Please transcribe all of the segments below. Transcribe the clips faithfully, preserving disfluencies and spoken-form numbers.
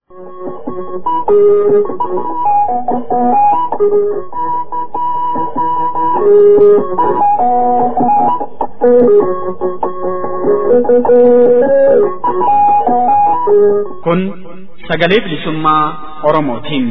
Kun sagalee bilisummaa Oromootiin.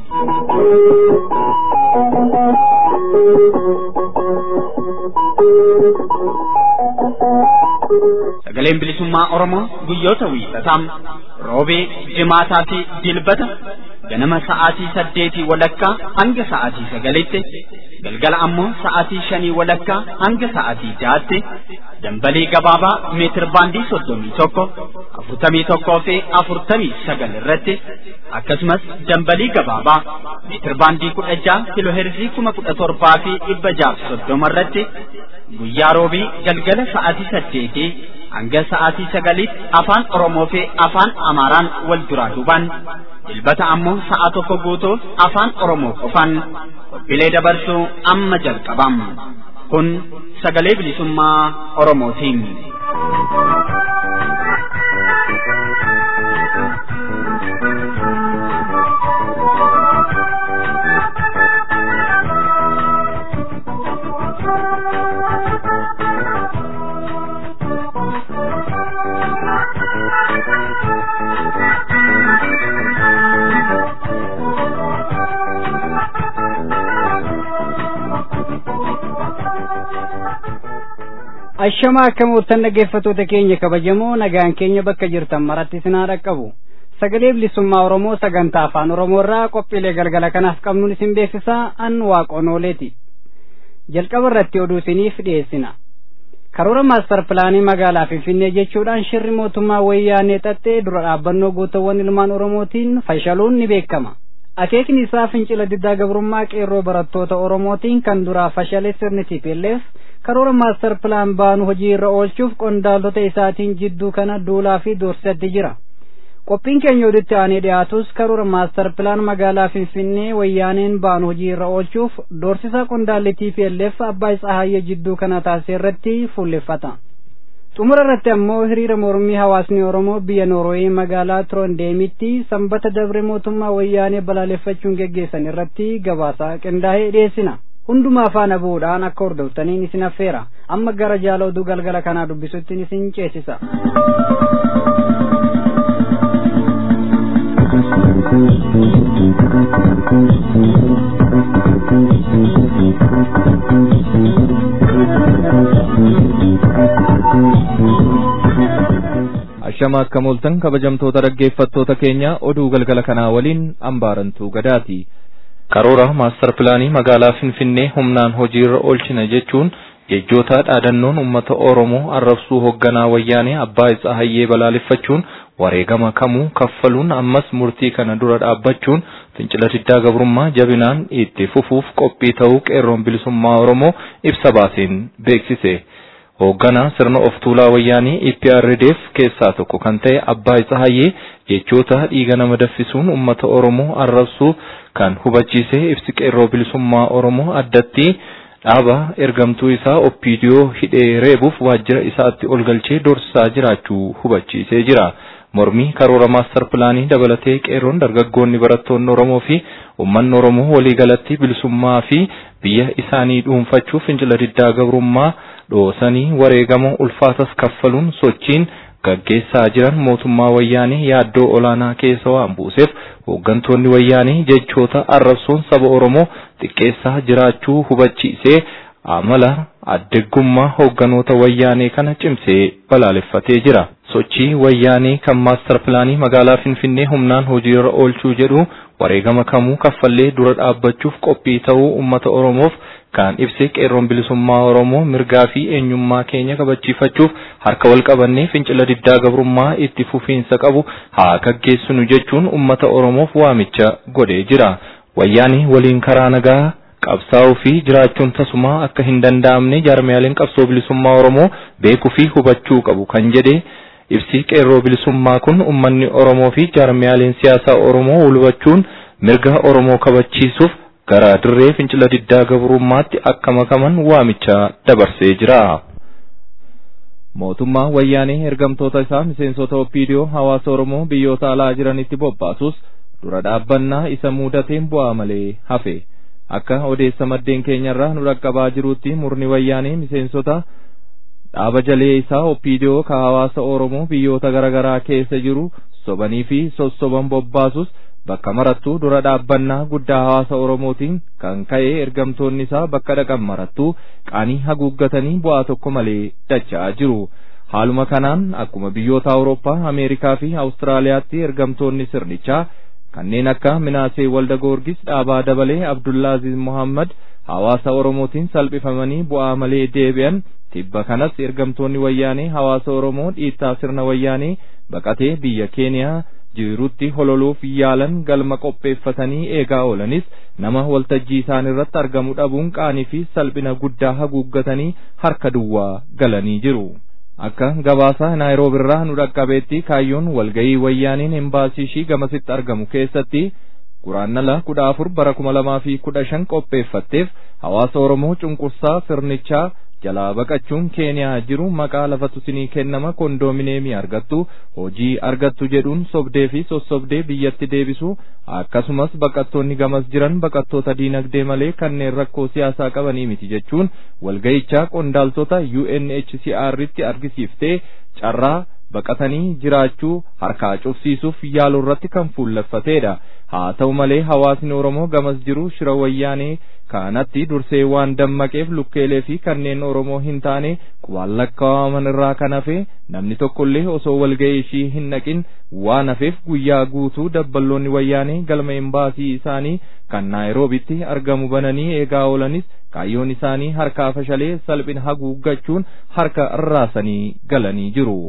Sagaleen bilisummaa Oromoo guyyoota wiixataa, roobee, jimaataa fi dilbata ganama sa'aatii saddeetii walakkaa hanga sa'aatii sagalitti, galgala ammoo sa'aatii shanii walakkaa hanga sa'aatii jaatti dambalii gabaabaa meetir baandii soddomii tokko afurtamii tokkoo fi afurtamii sagal irratti akkasumas dambalii gabaabaa meetir baandii kudha jaha kiloo heerzii kuma kudha torbaa fi dhibba jaaf soddoma irratti guyyaa roobii galgala sa'aatii saddeetii hanga sa'aatii sagaliitti afaan Oromoo fi afaan Amaaraan wal duraa duubaan dilbata ammoo sa'a tokko guutuuf afaan Oromoo qofaan qophiilee dabarsuu amma jalqabam. Kun sagalee bilisummaa Oromootiin. Ashama akkam wottan dhaggeeffattoota keenya kabajamoo nagaan keenya bakka jirtan maratti sinaa dhaqqabu. Sagalee bilisummaa Oromoo sagantaa afaan Oromoo irraa qophiilee galgala kanaaf qabnuun isin beeksisaa an waaqonooleeti. Jalqaba irratti oduu isiniif dhiyeessina. Karoora maastar pilaanii magaalaa Finfinnee jechuudhaan shirri mootummaa wayyaanee xaxxee dura dhaabbannoo gootawwan ilmaan Oromootiin fashaluun ni beekama. Akeekni isaa fincila diddaa gabrummaa qeerroo barattoota Oromootiin kan duraa fashale sirni T P L F karoora maastar pilaan baanu hojii irra oolchuuf qondaaltota isaatiin jidduu kana duulaa fi doorsisatti jira. Qophiin keenya oditti aanee dhiyaatus karoora maastar pilaan magaalaa Finfinnee wayyaaneen baanu hojii irra oolchuuf doorsisa qondaalli T P L F abbaa Tsahaayee jidduu kana taasise irratti fuulleffata. Xumura irratti ammoo hiriira mormii hawaasni Oromoo biyya Noorweey magaalaa Trondeemitti sanbata dabre mootummaa wayyaanee balaaleffachuun geggeessan irratti gabaasa qindaa'ee dhiyeessina. Hundumaa faana bu'uudhaan akka hordoftaniin isin affeera. Amma gara jaala oduu galgala kanaa dubbisutti isin ceesisa. Ashama akkam oltan kabajamtoota dhaggeeffattoota keenya oduu galgala kanaa waliin ambaarantuu gadaati. Karoora maastar pilaanii magaalaa Finfinnee humnaan hojiirra oolchina jechuun jechoota dhaadannoon uummata Oromoo arrabsuu hoogganaa wayyaanee abbaa Tsahaayee balaaleffachuun wareegama kamuu kaffaluun ammas murtii kana dura dhaabbachuun fincila diddaa gabrummaa jabinaan itti fufuuf qophii ta'uu qeerroon bilisummaa Oromoo ibsa baaseen beeksise. Hoogganaa sirna of tuulaa wayyaanii E P R D F keessaa tokko kan ta'e abbaa Tsahaayee jechoota dhiiga nama daffisuun uummata Oromoo arrabsuu kan hubachiise ibsi qeerroo bilisummaa Oromoo addatti dhaaba ergamtuu isaa Oppiidiyoo hidhee reebuuf waajjira isaatti ol galchee doorsisaa jiraachuu hubachiisee jira. Mormii karoora maastar pilaanii dabalatee qeerroon dargaggoonni barattoonni Oromoo fi uummanni Oromoo waliigalatti bilisummaa fi biyya isaanii dhuunfachuuf fincila diddaa gabrummaa dhoosanii wareegama ulfaatas kaffaluun sochiin gaggeessaa jiran mootummaa wayyaanee yaaddoo olaanaa keessa waan buuseef hooggantoonni wayyaanee jechoota arrabsoon saba Oromoo xiqqeessaa jiraachuu hubachiisee amala addeggummaa hoogganoota wayyaanee kana cimsee balaaleffatee jira. Sochii wayyaanee kan maastar pilaanii magaalaa Finfinnee humnaan hojiirra oolchuu jedhu wareegama kamuu kaffallee dura dhaabbachuuf qophii ta'uu uummata Oromoof kan ibse qeerroon bilisummaa Oromoo mirgaa fi eenyummaa keenya kabachiifachuuf harka wal qabannee fincila diddaa gabrummaa itti fufiinsa qabu haa gaggeessinu jechuun uummata Oromoof waamicha godhee jira. Wayyaanee waliin karaa nagaa qabsaa'uu fi jiraachuun tasumaa akka hin danda'amne jaarmiyaaleen qabsoo bilisummaa Oromoo beekuu fi hubachuu qabu kan jedhe ibsi qeerroo bilisummaa kun uummanni Oromoo fi jaarmiyaaleen siyaasaa Oromoo walhubachuun mirga Oromoo kabachiisuuf gara dirree fincila diddaa gabrummaatti akka makaman waamicha dabarsee jira. mootummaa wayyaanee ergamtoota isaa miseensota Opiidiyoo hawaasa Oromoo biyyoota alaa jiranitti bobbaasus dura dhaabbannaa isa mudateen bu'aa malee hafe. Akka odeessa maddeen keenyarraa nu dhaqqabaa jirutti murni wayyaanee miseensota dhaaba jalee isaa Opiidiyoo ka hawaasa Oromoo biyyoota garaagaraa keessa jiru sobanii fi sossoban bobbaasus bakka marattuu dura dhaabbannaa guddaa hawaasa Oromootiin kan ka'e ergamtoonni isaa bakka dhaqan marattuu qaanii haguuggatanii bu'aa tokko malee dacha'aa jiru. Haaluma kanaan akkuma biyyoota Awurooppaa, Ameerikaa fi Awustiraaliyaatti ergamtoonni sirnichaa kanneen akka Minaasee Walda Goorgis dhaabaa dabalee Abdullaaziz Muhammad hawaasa Oromootiin salphifamanii bu'aa malee deebi'an. Tibba kanas ergamtoonni wayyaanee hawaasa Oromoo dhiittaa sirna wayyaanee baqatee biyya Keeniyaa jirutti hololuuf yaalan galma qopheeffatanii eegaa oolanis nama waltajjii isaan irratti argamu dhabuun qaanii fi salphina guddaa haguuggatanii harka duwwaa galanii jiru. Akka gabaasa Naayiroobi irraa nu dhaqqabeetti kaayyoon walgayii wayyaaniin embaasii ishii gamasitti argamu keessatti guraandhala kudha afur bara kuma lamaa fi kudha shan qopheeffatteef hawaasa Oromoo cunqursaa sirnichaa jalaa baqachuun Keeniyaa jiru maqaa lafatu sinii kennama kondoomineemii argattu hojii argattu jedhuun sobdee fi sossobdee biyyatti deebisu akkasumas baqattoonni gamas jiran baqattoota diinagdee malee kanneen rakkoo siyaasaa qabanii miti jechuun walgayichaa qondaaltota U N H C R tti argisiiftee carraa baqatanii jiraachuu harkaa cufsiisuuf yaaluu irratti kan fuulleffateedha. Haa ta'u malee hawaasni Oromoo gamas jiru shira wayyaanee kanatti dursee waan dammaqeef lukkeelee fi kanneen Oromoo hin taane qubaan lakkaa'aman irraa kan hafe namni tokkollee osoo walga'ii ishii hin dhaqin waan hafeef guyyaa guutuu dabballoonni wayyaanee galma embaasii isaanii kan Naayiroobitti argamu bananii eegaa oolanis kaayyoon isaanii harkaa fashalee salphina haguuggachuun harka irraasanii galanii jiru.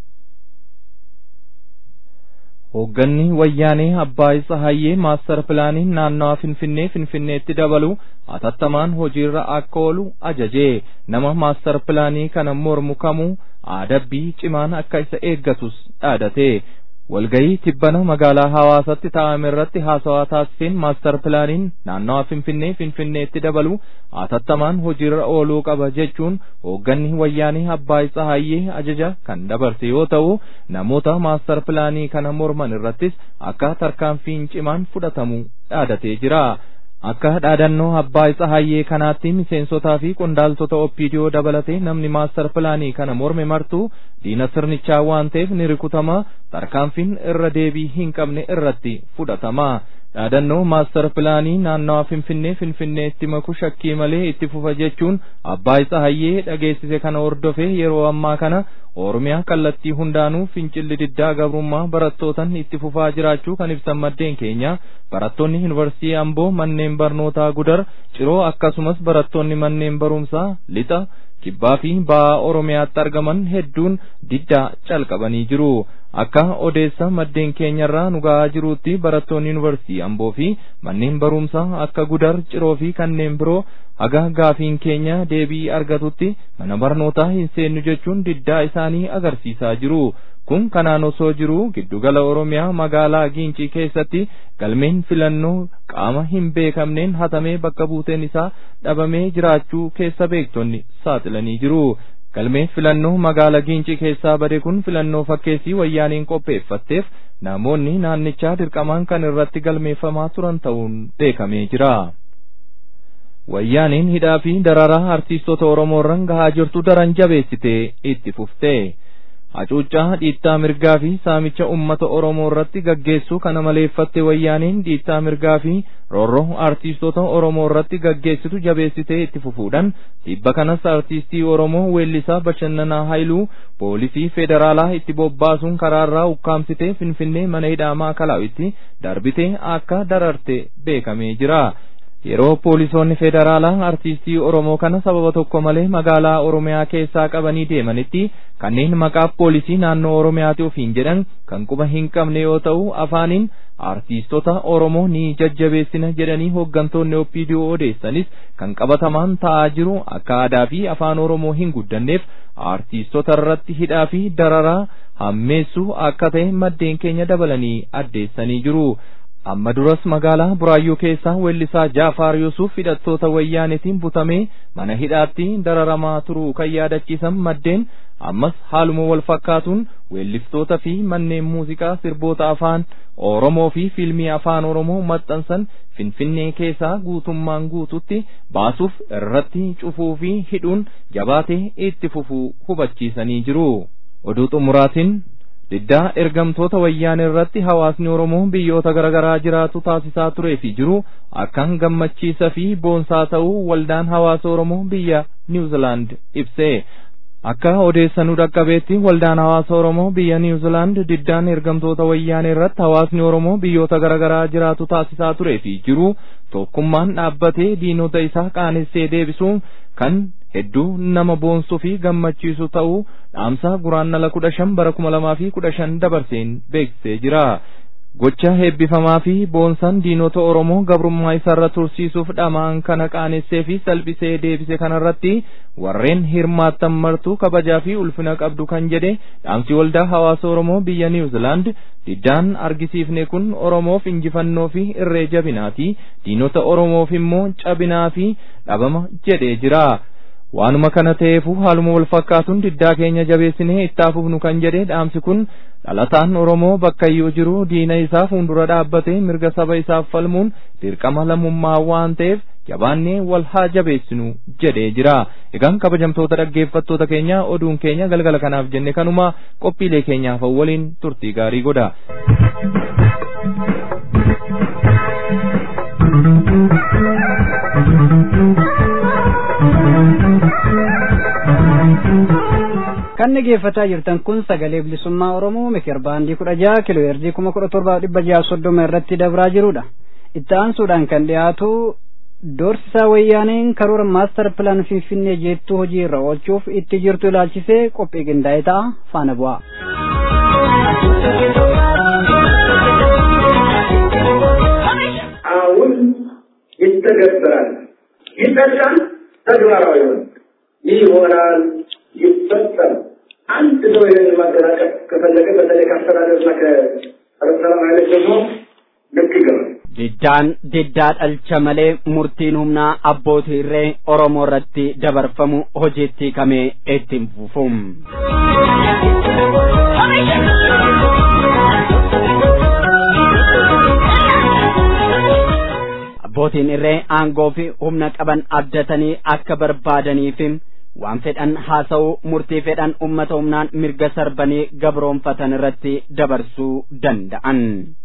Hoogganni wayyaanee abbaa isa hayyee maastar pilaaniin naannawaa Finfinnee Finfinneetti dabalu atattamaan hojiirra akka oolu ajajee nama maastar pilaanii kana mormu kamuu adabbii cimaan akka isa eeggatus dhaadate. Walgayii tibbana magaalaa Hawaasatti taa'ame irratti haasawaa taasiseen maastar pilaaniin naannawaa Finfinnee Finfinneetti dabalu atattamaan hojiirra ooluu qaba jechuun hoogganni wayyaanee abbaa isa hayyee ajaja kan dabarse yoo ta'u namoota maastar pilaanii kana morman irrattis akka tarkaanfiin cimaan fudhatamu dhaadatee jira. Akka dhaadannoo abbaa isa hayyee kanaatti miseensotaa fi qondaaltota Opiidiyoo dabalatee namni maastar pilaanii kana morme martuu diina sirnichaa waan ta'eef ni rukutama, tarkaanfiin irra deebii hin qabne irratti fudhatama. Dhaadannoo maastar pilaanii naannawaa Finfinnee Finfinneetti maku shakkii malee itti fufa jechuun abbaa isa hayyee dhageessise kana hordofee yeroo ammaa kana Oromiyaa kallattii hundaanuu fincilli diddaa gabrummaa barattootan itti fufaa jiraachuu kan ibsan maddeen keenya. Barattoonni yuunivarsiitii Amboo, manneen barnootaa Gudar, Ciroo akkasumas barattoonni manneen barumsaa Lixa, Kibbaa fi Ba'aa Oromiyaatti argaman hedduun diddaa calqabanii jiru. Akka odeessa maddeen keenyarraa nu ga'aa jirutti barattoonni yuunivarsiitii Amboo fi manneen barumsaa akka Gudar, Ciroo fi kanneen biroo haga gaafiin keenya deebii argatutti mana barnootaa hin seennu jechuun diddaa isaanii agarsiisaa jiru. Kun kanaan osoo jiru giddugala Oromiyaa magaalaa Gincii keessatti galmeen filannoo qaama hin beekamneen hatamee bakka buuteen isaa dhabamee jiraachuu keessa beektonni saaxilanii jiru. Galmeen filannoo magaalaa Gincii keessaa bade kun filannoo fakkeessii wayyaaniin qopheeffatteef namoonni naannichaa dirqamaan kan irratti galmeeffamaa turan ta'uun beekamee jira. Wayyaaniin hidhaa fi dararaa artiistota Oromoo irraan gahaa jirtu daran jabeessitee itti fufte. Hacuuccaa dhiittaa mirgaa fi saamicha ummata Oromoo irratti gaggeessuu kana maleeffatte wayyaaniin dhiittaa mirgaa fi roorroo artiistota Oromoo irratti gaggeessitu jabeessitee itti fufuudhaan tibba kanas artiistii Oromoo weellisaa Bashannanaa Haayiluu poolisii federaalaa itti bobbaasuun karaarraa ukkaamsitee Finfinnee mana hidhaa Maakalawitti darbitee akka dararte beekamee jira. Yeroo poolisoonni federaalaa artiistii Oromoo kana sababa tokko malee magaalaa Oromiyaa keessaa qabanii deemanitti kanneen maqaa poolisii naannoo Oromiyaatti ofiin jedhan kan quba hin qabne yoo ta'u afaaniin artiistota Oromoo ni jajjabeessina jedhanii hooggantoonni Opiidiyoo odeessanis kan qabatamaan ta'aa jiru akka aadaa fi afaan Oromoo hin guddanneef artiistota irratti hidhaa fi dararaa hammeessuu akka ta'e maddeen keenya dabalanii addeessanii jiru. amma duras magaalaa Buraayyuu keessaa weellisaa Jaafaar Yuusuf hidhattoota wayyaanetiin butamee mana hidhaatti dararamaa turuu kan yaadachiisan maddeen ammas haaluma wal fakkaatuun weelliftoota fi manneen muuziqaa sirboota afaan Oromoo fi fiilmii afaan Oromoo maxxansan Finfinnee keessaa guutummaan guututti baasuuf irratti cufuu fi hidhuun jabaatee itti fufuu hubachiisanii jiru. Oduu xumuraatiin diddaa ergamtoota wayyaanee irratti hawaasni Oromoo biyyoota garaagaraa jiraatu taasisaa turee fi jiru akkaan gammachiisa fi boonsaa ta'uu waldaan hawaasa Oromoo biyya Niwuzilaand ibsee. Akka odeessanuu dhaqqabeetti waldaan hawaasa Oromoo biyya Niwuzilaand diddaan ergamtoota wayyaanee irratti hawaasni Oromoo biyyoota garaagaraa jiraatu taasisaa turee fi jiru tokkummaan dhaabbatee diinota isaa qaanessee deebisuun kan hedduu nama boonsuu fi gammachiisu ta'uu dhaamsa guraandhala kudha shan bara kuma lamaa fi kudha shan dabarseen beeksisee jira. Gocha heebbifamaa fi boonsan diinota Oromoo gabrummaa isarra tursiisuuf dhamaan kana qaanessee fi salphisee deebise kanarratti warreen hirmaattan martuu kabajaa fi ulfina qabdu kan jedhe dhaamsi waldaa hawaasa Oromoo biyya Niwuzilaand diddaan argisiifne kun Oromoof injifannoo fi irree jabinaati diinota Oromoof immoo cabinaa fi dhabama jedhee jira. Waanuma kana ta'eefu haaluma wal fakkaatuun diddaa keenya jabeessinee itti fufnu kan jedhe dhaamsi kun dhalataan Oromoo bakkayyuu jiru diina isaa fuuldura dhaabbatee mirga saba isaaf falmuun dirqama lammummaa waan ta'eef jabaannee wal haa jabeessinu jedhee jira. Egaan kabajamtoota dhaggeeffattoota keenya oduun keenya galgala kanaaf jenne kanuma qophiilee keenyaaf waliin turtii gaarii godha. kan dhaggeeffataa jirtan kun sagalee bilisummaa Oromoo meetir baandii kudha jaha kiiloo heerzii kuma kudha torbaaf dhibba jaha soddoma irratti dabraa jirudha. Itti aansuudhaan kan dhiyaatu doorsisaa wayyaaneen karoora maastar pilaan Finfinnee jettuu hojii irra oolchuuf itti jirtu ilaalchisee qophii qindaa'e ta'a faana bu'a. አሁን ይተገበራል ይፈጸም ተግባራዊ ይሆናል ይፈጸም አንድ ሰው ይሄን ማደራቀቅ ከፈለገ በተለይ ከአስተዳደርና ከሰላም ኃይሎች ደግሞ ልክ ይገባል diddaan diddaa dhalcha malee murtiin humnaa abbootii irree Oromoo irratti dabarfamu hojiitti kamee ittiin fufuum. Abbootiin irree aangoo fi humna qaban abdatanii akka barbaadaniif waan fedhan haasa'uu murtii fedhan ummata humnaan mirga sarbanii gabroonfatan irratti dabarsuu danda'an.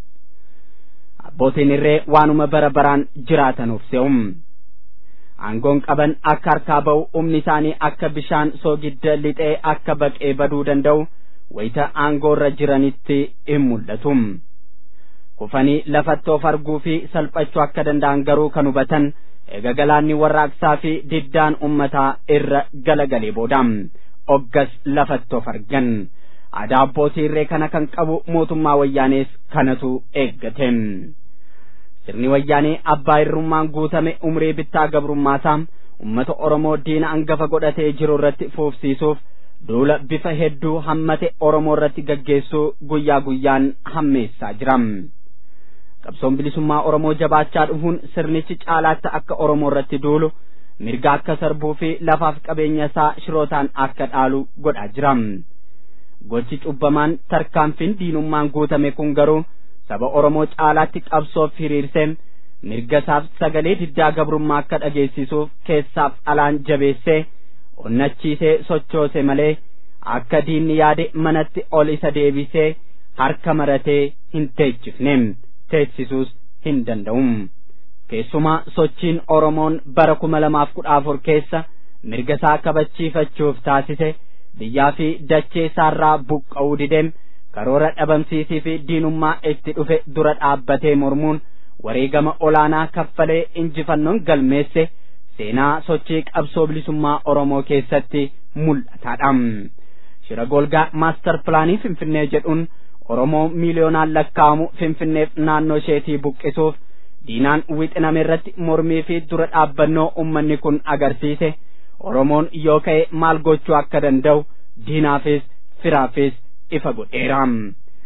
Abbootiin irree waanuma bara baraan jiraatanuuf se'um. Aangoon qaban akka harkaa ba'u humni isaanii akka bishaan soogidda lixee akka baqee baduu danda'u wayita aangoo irra jiranitti hin mul'atu. Kufanii lafatti of arguu fi salphachuu akka danda'an garuu kan hubatan eega galaanni warraaqsaa fi diddaan ummataa irra galagalee booda oggas lafatti of argan. Aadaa abbootii irree kana kan qabu mootummaa wayyaanees kanatu eeggate. Sirni wayyaanee abbaa irrummaan guutame umrii bittaa gabrummaasaa ummata Oromoo diina angafa godhatee jiru irratti fuufsiisuuf duula bifa hedduu hammate Oromoo irratti gaggeessuu guyyaa guyyaan hammeessaa jira. Qabsoon bilisummaa Oromoo jabaachaa dhufuun sirnichi caalaatti akka Oromoo irratti duulu mirga akka sarbuu fi lafaaf qabeenya isaa shirootaan akka dhaalu godhaa jira. Gochi cubbamaan tarkaanfiin diinummaan guutame kun garuu saba Oromoo caalaatti qabsoof hiriirsee mirga isaaf sagalee diddaa gabrummaa akka dhageessisuuf keessaaf alaan jabeessee onnachiisee sochoose malee akka diinni yaade manatti ol isa deebisee harka maratee hin teechifne teessisuus hin danda'u. Keessumaa sochiin Oromoon bara kuma lamaaf kudha afur keessa mirga isaa kabachiifachuuf taasise biyyaa fi dachee isaarraa buqqa'uu didee karoora dhabamsiisii fi diinummaa itti dhufe dura dhaabbatee mormuun wareegama olaanaa kaffalee injifannoon galmeesse seenaa sochii qabsoo bilisummaa Oromoo keessatti mul'ataadha. Shira golgaa maastar pilaanii Finfinnee jedhuun Oromoo miiliyoonaan lakkaa'amu Finfinneef naannoo isheetii buqqisuuf diinaan wixiname irratti mormii fi dura dhaabbannoo ummanni kun agarsiise Oromoon yoo ka'e maal gochuu akka danda'u diinaafis firaafis ifa godheera.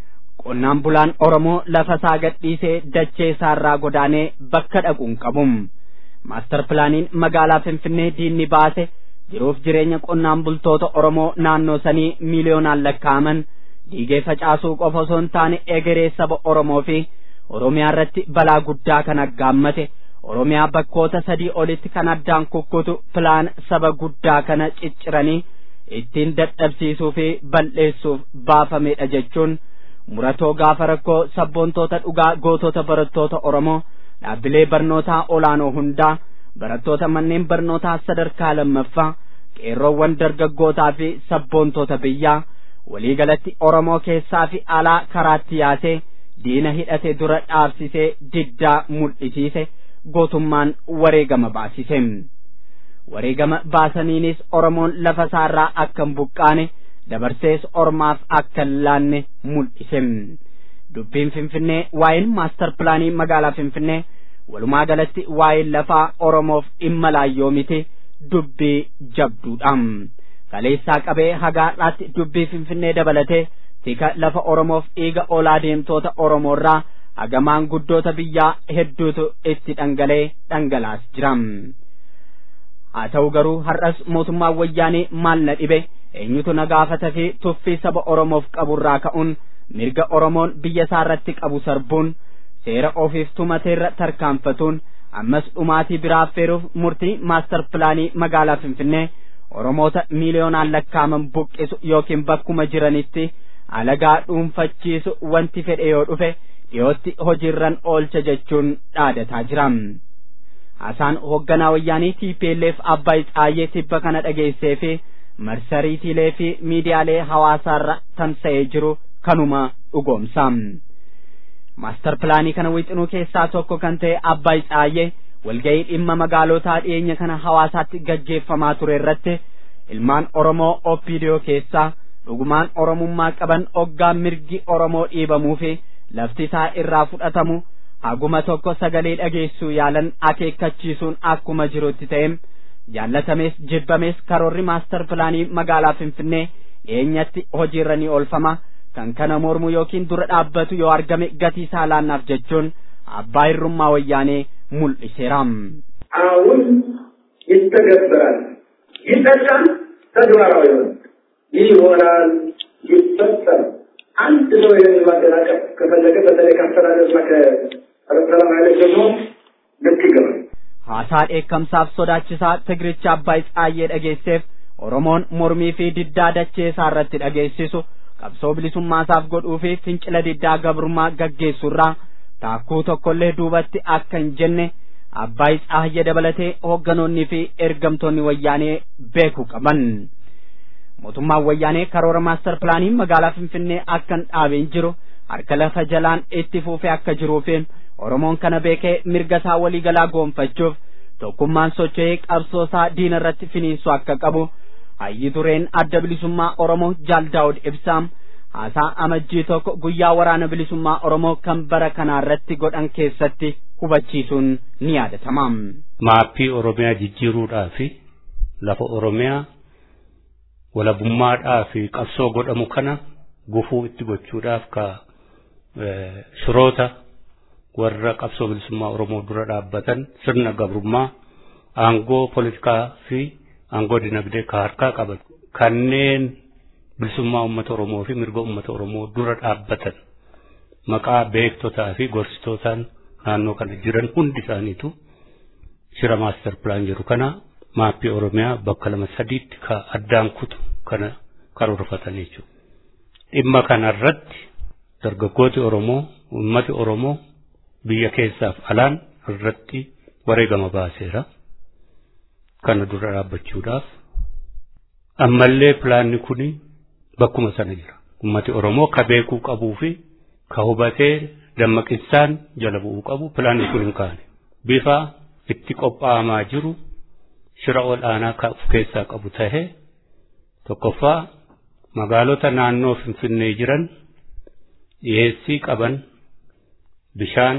qonnaan bulaan Oromoo lafa isaa gadhiisee dachee isaarraa godaanee bakka dhaquun qabum. Maastar pilaaniin magaalaa Finfinnee diinni baase jiruuf jireenya qonnaan bultoota Oromoo naannoo sanii miiliyoonaan lakkaa'aman diigee facaasuu qofa osoo hin taane egeree saba Oromoo fi Oromiyaa irratti balaa guddaa kan aggaammate Oromiyaa bakkoota sadii olitti kan addaan kukkutu pilaan saba guddaa kana cicciranii ittiin dadhabsiisuu fi balleessuuf baafamedha jechuun muratoo gaafa rakkoo sabboontoota dhugaa gootota barattoota Oromoo dhaabbilee barnootaa olaanoo hundaa barattoota manneen barnootaa sadarkaa lammaffaa qeerroowwan dargaggootaa fi sabboontoota biyyaa waliigalatti Oromoo keessaa fi alaa karaatti yaasee diina hidhate dura dhaabsisee diddaa mul'isiise gootummaan wareegama baasise. Wareegama baasaniinis Oromoon lafa isaarraa akka hin buqqaane dabarsees ormaaf akka hin laanne mul'ise. Dubbiin Finfinnee waa'een maastar pilaanii magaalaa Finfinnee walumaa galatti waa'een lafaa Oromoof dhimma laayyoo miti dubbii jabduudha. Kaleessaa qabee hagaadhaatti dubbii Finfinnee dabalatee tika lafa Oromoof dhiiga olaa deemtoota Oromoorraa hagamaan guddoota biyyaa hedduutu itti dhangalee dhangalaas jira. Haa ta'u garuu har'as mootummaan wayyaanee maal na dhibe eenyutu na gaafata fi tuffii saba Oromoof qaburraa ka'uun mirga Oromoon biyya isaarratti qabu sarbuun seera ofiif tumateerra tarkaanfatuun ammas dhumaatii biraa feeruuf murtii maastar pilaanii magaalaa Finfinnee Oromoota miiliyoonaan lakkaa'aman buqqisu yookiin bakkuma jiranitti alagaa dhuunfachiisu wanti fedhe yoo dhufe dhiyootti hojiirran oolcha jechuun dhaadataa jira. Haasaan hoogganaa wayyaanii T P L F Abbaay Tsaayyee tibba kana dhageessee fi marsariitiilee fi miidiyaalee hawaasaarra tamsa'ee jiru kanuma dhugoomsa. Maastar pilaanii kana wixinuu keessaa tokko kan ta'e Abbaay Tsaayyee walgahii dhimma magaalotaa dhiyeenya kana hawaasaatti gaggeeffamaa ture irratti ilmaan Oromoo O P D O keessaa dhugumaan Oromummaa qaban oggaan mirgi Oromoo dhiibamuu fi lafti isaa irraa fudhatamu haguma tokko sagalee dhageessuu yaalan akeekkachiisuun akkuma jirutti ta'e jaallatamees jibbamees karoorri maastar pilaanii magaalaa Finfinnee dhiyeenyatti hojiirra ni oolfama kan kana mormu yookiin dura dhaabbatu yoo argame gatii isaa laannaaf jechuun abbaa irrummaa wayyaanee mul'iseera. አሁን ይተገበራል ይጠቃል ተግባራዊ ይሆናል ይፈጸም አንድ ሰው ይህን ማደናቀፍ ከፈለገ በተለይ ከአስተዳደርና ከሰላም ኃይሎች ደግሞ ልክ ይገባል። haasaa dheekkamsaaf sodaachisaa Tigiricha Abbaay Tsaayyee dhageesseef Oromoon mormii fi diddaa dachee isaa irratti dhageessisu qabsoo bilisummaasaaf godhuu fi fincila diddaa gabrummaa gaggeessurraa taakkuu tokkollee duubatti akka hin jenne Abbaay Tsaayyee dabalatee hoogganoonni fi ergamtoonni wayyaanee beekuu qaban. Mootummaan wayyaanee karoora maastar pilaanii magaalaa Finfinnee akka hin dhaabin jiru harka lafa jalaan itti fuufee akka jiruufi Oromoon kana beekee mirga isaa waliigalaa goonfachuuf tokkummaan socho'ee qabsoo isaa diina irratti finiinsuu akka qabu hayyi dureen adda bilisummaa Oromoo Jaal Daawud Ibsaam haasaa amajjii tokko guyyaa waraana bilisummaa Oromoo kan bara kanaa irratti godhan keessatti hubachiisuun ni yaadatama. Maappii Oromiyaa jijjiiruudhaa fi lafa Oromiyaa walabummaadhaa fi qabsoo godhamu kana gufuu itti gochuudhaaf ka shiroota warra qabsoo bilisummaa Oromoo dura dhaabbatan sirna gabrummaa aangoo politikaa fi aangoo dinagdee ka harkaa qaban kanneen bilisummaa uummata Oromoo fi mirga uummata Oromoo dura dhaabbatan maqaa beektotaa fi gorsitootaan naannoo kana jiran hundi isaaniitu shira maastar pilaan jedhu kana maappii Oromiyaa bakka lama sadiitti ka addaan kutu kana karoorfatanii jiru. Dhimma kanarratti dargaggooti Oromoo uummati Oromoo biyya keessaaf alaan irratti wareegama baaseera. Kana dura dhaabbachuudhaaf ammallee pilaanni kuni bakkuma sana jira. Uummati Oromoo ka beekuu qabuu fi ka hubatee dammaqinaan jala bu'uu qabu pilaanni kun hin kaane. Bifa itti qophaa'amaa jiru shira olaanaa ka of keessaa qabu tahee tokkoffaa magaalota naannoo Finfinnee jiran dhiyeessii qaban bishaan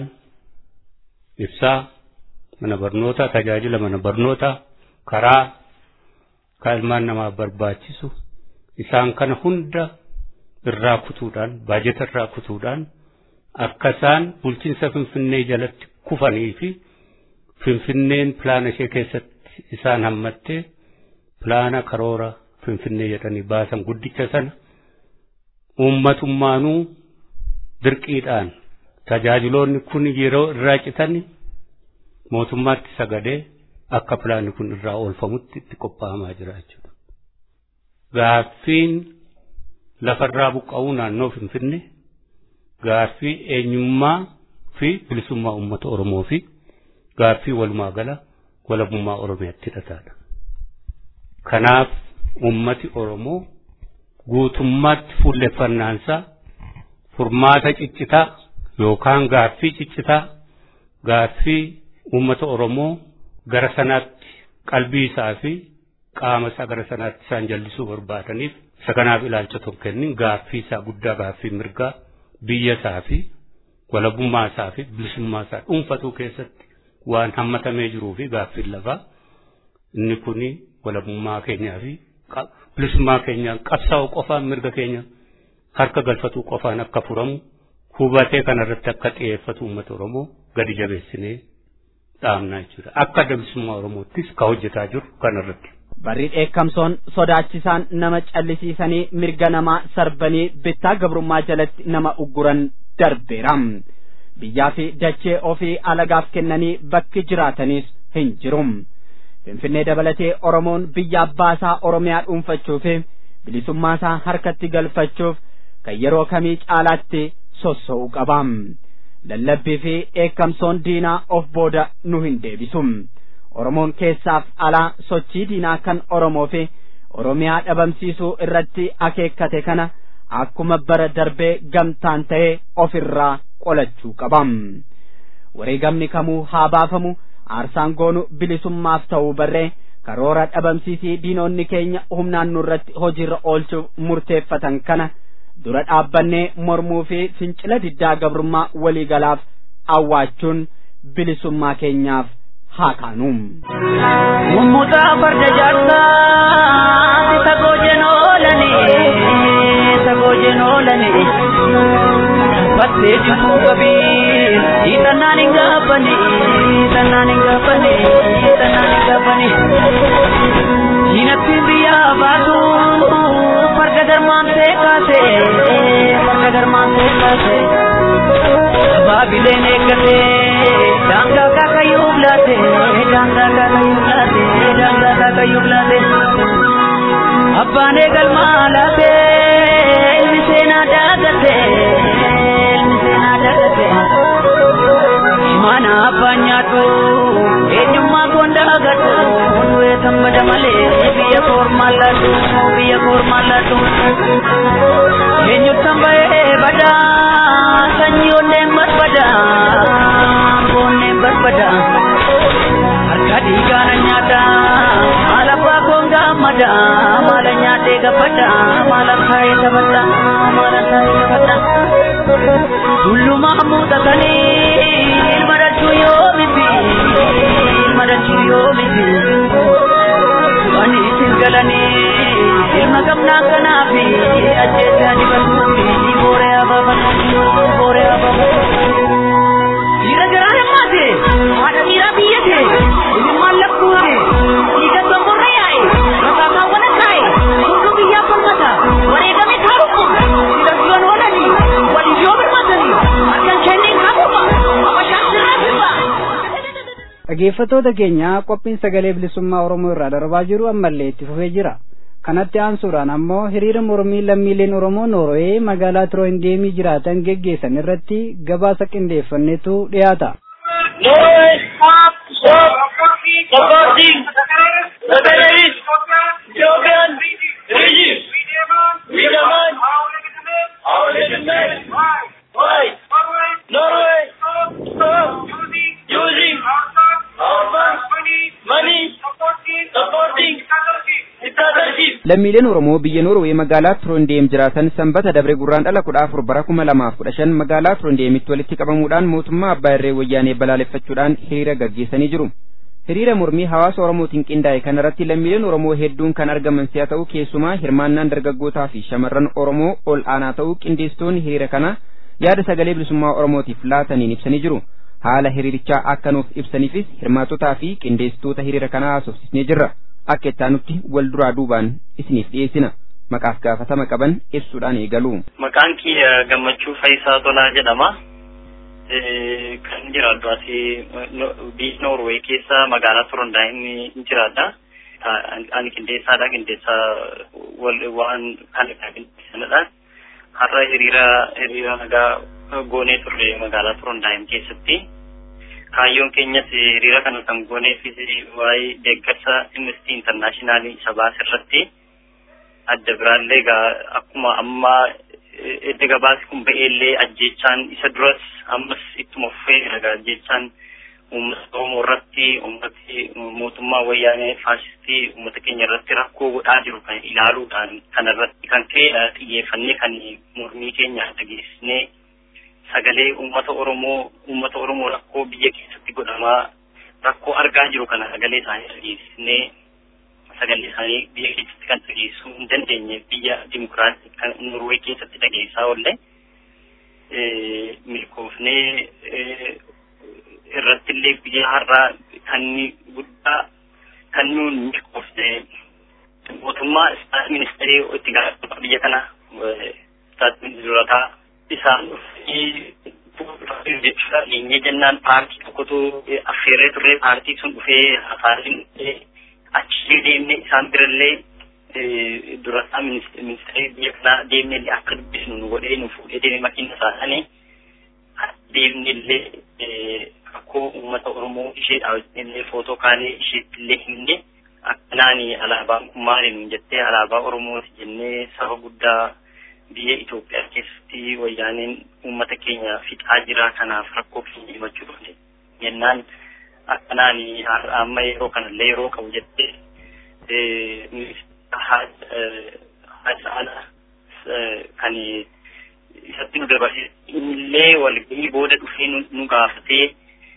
ibsaa mana barnootaa tajaajila mana barnootaa karaa ka ilmaan namaaf barbaachisu isaan kana hunda irraa kutuudhaan baajeta irraa kutuudhaan akka isaan bulchiinsa Finfinnee jalatti kufanii fi Finfinneen pilaana ishee keessatti isaan hammattee pilaana karoora Finfinnee jedhanii baasan guddicha sana uummatummaanuu dirqiidhaan tajaajiloonni kun yeroo irraa citanii mootummaatti sagadee akka pilaanni kun irraa oolfamutti itti qophaa'amaa jira jechuudha. Gaaffiin lafarraa buqqa'uu naannoo Finfinnee gaaffii eenyummaa fi bilisummaa uummata Oromoo fi gaaffii walumaa gala walabummaa Oromiyaatti hidhataadha. Kanaaf uummati Oromoo guutummaatti fuulleffannaansaa furmaata ciccitaa yookaan gaaffii ciccitaa gaaffii uummata Oromoo gara sanaatti qalbii isaa fi qaama isaa gara sanaatti isaan jallisuu barbaadaniif isa kanaaf ilaalcha tokko kennin gaaffii isaa guddaa gaaffii mirgaa biyya isaa fi walabummaa isaa fi bilisummaa isaa dhuunfatuu keessatti waan hammatamee jiruu fi gaaffiin lafaa inni kuni walabummaa keenyaa fi bilisummaa keenyaan qabsaa'u qofaan mirga keenya harka galfatuu qofaan akka furamu hubatee kanarratti akka xiyyeeffatu uummata Oromoo gadi jabeessinee dhaamnaa jechuudha. Akka bilisummaa Oromoottis ka hojjetaa jiru kanarratti. Barri dheekkamsoon sodaachisaan nama callisiisanii mirga namaa sarbanii bittaa gabrummaa jalatti nama ugguran darbeera. Biyyaa fi dachee ofii alagaaf kennanii bakki jiraatanis hin jiru. Finfinnee dabalatee Oromoon biyya abbaasaa Oromiyaa dhuunfachuu fi bilisummaa isaa harkatti galfachuuf kan yeroo kamii caalaatti sossoo'u qaba. Lallabbii fi dheekkamsoon diinaa of booda nu hin deebisu. Oromoon keessaaf alaa sochii diinaa kan Oromoo fi Oromiyaa dhabamsiisuu irratti akeekkate kana akkuma bara darbee gamtaan ta'ee ofirraa qolachuu qaba. Wareegamni kamuu haa baafamu. Aarsaan goonu bilisummaaf ta'uu barree karoora dhabamsiisii diinonni keenya humnaan nurratti hojiirra oolchuuf murteeffatan kana dura dhaabbannee mormuu fi fincila diddaa gabrummaa waliigalaaf awwaachuun bilisummaa keenyaaf haa kaanu. Mummutaa farda jaarsaa sagoo jenoolani sagoo jenoolani battee jibbuu qabii hiitanaan hin gaafani hiitanaan hin gaafani hiitanaan hin gaafani diinatti biyyaa baatu farda garmaamtee kaase farda garmaamtee kaase baabileen eeggate daangaa kaakayyuu laate daangaa kaakayyuu laate daangaa kaakayyuu laate abbaan eegalmaa laate ilmi seenaa daagate ilmi seenaa daagate mana abbaan nyaatu eenyummaa koon daagatu hundee tambada malee biyya koormaa laatu biyya koormaa laatu eenyu tamba'ee badaa sanyii onneen barbadaa onneen barbadaa harka dhiigaana nyaata maal abbaa koon gammada maala nyaatee gabbada maala kaa'ee taphadha maala kaa'ee taphadha tullumaa muuxatanii ilma dachuu yoo miti ilma dachuu yoo miti ani isin galanii ilma gamnaa kanaafi ajjeesaa dibatuufi booree abaabatu booree abaabatu dhiira garaa himmaate haadha dhiiraa biyyate ilmaan lakkuute dhiiga tomborra yaa'e rakaakaa wana kaa'e hunduu biyyaa falmata wareegame taa'uku sidarsulan oolanii waliif yoo birmatanii harkan kenneen kaakuma abashaan sirraa firba. Dhaggeeffattoota keenya qophiin sagalee bilisummaa Oromoo irraa darbaa jiru ammallee itti fufee jira. Kanatti aansuudhaan ammoo hiriira mormii lammiileen Oromoo Noorwee magaalaa Tiroondeemii jiraatan geggeessan irratti gabaasa qindeeffannetu dhiyaata. lammiileen Oromoo biyya Noorwee magaalaa Tiroondeem jiraatan sanbata dabre gurraan dhala kudha afur bara kuma lamaaf kudha shan magaalaa Tiroondeemitti walitti qabamuudhaan mootummaa abbaa irree wayyaanee balaaleffachuudhaan hiriira gaggeessanii jiru. hiriira mormii hawaasa Oromootiin qindaa'e kanarratti lammiileen Oromoo hedduun kan argaman si'a ta'u keessumaa hirmaannaan dargaggootaa fi shamarran Oromoo ol aanaa ta'uu qindeessitoonni hiriira kana yaada sagalee bilisummaa Oromootiif laataniin ibsanii jiru. Haala hiriirichaa akka nuuf ibsaniifis hirmaattotaa fi qindeessitoota hiriira kanaa haasofsisnee jirra. Akka ittaanutti wal duraa duubaan isiniif dhiyeessina. Maqaaf gaafatama qaban ibsuudhaan eegalu. Maqaan kiyya Gammachuu Faayisaa Tolaa jedhama. Kan jiraadhu asii biyya Noorwee keessa magaalaa Trondheim jiraadha. Ani qindeessaadha. Qindeessaa waan kan qindeessanidha. Har'a hiriira hiriira nagaa goonee turre magaalaa Trondheim keessatti. Kaayyoon keenyas hiriira kana kan gooneefis waa'ee deeggarsa Amnesty International isa baasirratti adda biraallee akkuma amma edda gabaasi kun ba'eellee ajjechaan isa duras ammas ittuma fufee jira. Ajjechaan uummata Oromoo irratti uummati mootummaa wayyaanee faasistii uummata keenya irratti rakkoo godhaa jiru kan ilaaluudhaan kanarratti kan ka'e xiyyeeffannee kan mormii keenya dhageessisnee sagalee uummata Oromoo uummata Oromoo rakkoo biyya keessatti godhamaa rakkoo argaa jiru kana sagalee isaanii dhageessisnee sagalee isaanii biyya keessatti kan dhageessisuu hin dandeenye biyya dimokiraatii kan Noorwee keessatti dhageessaa oolle milkoofnee irratti illee biyya har'aa kan guddaa kan nuun milkoofne mootummaa istaat ministeerii itti gaafatama biyya kana istaat ministeerotaa isaan jechuudha. Eenye jennaan paartii tokkotu affeerree turre paartii sun dhufee haasaaleen achi deemne isaan birallee durataa ministeerii biyya kanaa deemne illee akka dubbisnu nu godhee nu fuudhee deeme makiina isaanii deemne illee akkoo uummata Oromoo isheedhaa illee footoo kaanee isheetti illee himne akkanaan alaabaan kun maali nuun jettee alaabaa Oromooti jennee saba guddaa biyya Itoophiyaa keessatti wayyaaneen uummata keenya fixaa jira kanaaf rakkoo keenya himachuu dhufne jennaan akkanaan amma yeroo kanallee yeroo qabu jettee haasa'ala kan isatti nu dabarsee illee walgahii booda dhufee nu gaafatee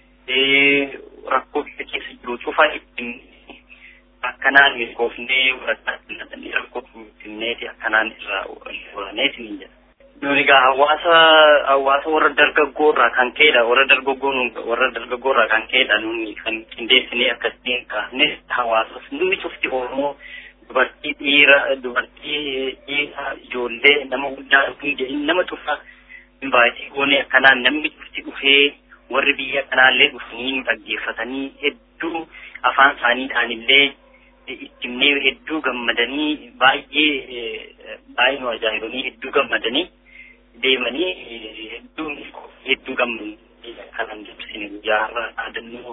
rakkoo biyya keessa jiru cufa ittiin akkanaan milkoofnee waraqaa rakkoo finneeti akkanaan irraa waraneeti ni jedha. Nuti egaa hawaasa hawaasa warra dargaggoorraa kan ka'edha. Warra dargaggoon warra dargaggoorraa kan ka'edha. Nuti kan qindeessinee akkasiin kaafne hawaasas nuti cufti Oromoo dubartii dhiira dubartii dhiira ijoollee nama guddaa dhufee nama cufa baay'ee goonee akkanaan namni cufti dhufee warri biyya kanaallee dhufanii nu dhaggeeffatanii hedduu afaan isaaniidhaan illee ittimnee hedduu gammadanii baay'ee baay'ee nu ajaa'ibanii hedduu gammadanii deemanii hedduu hedduu gammadanii kanan dubbisine guyyaa har'a dhaadannoo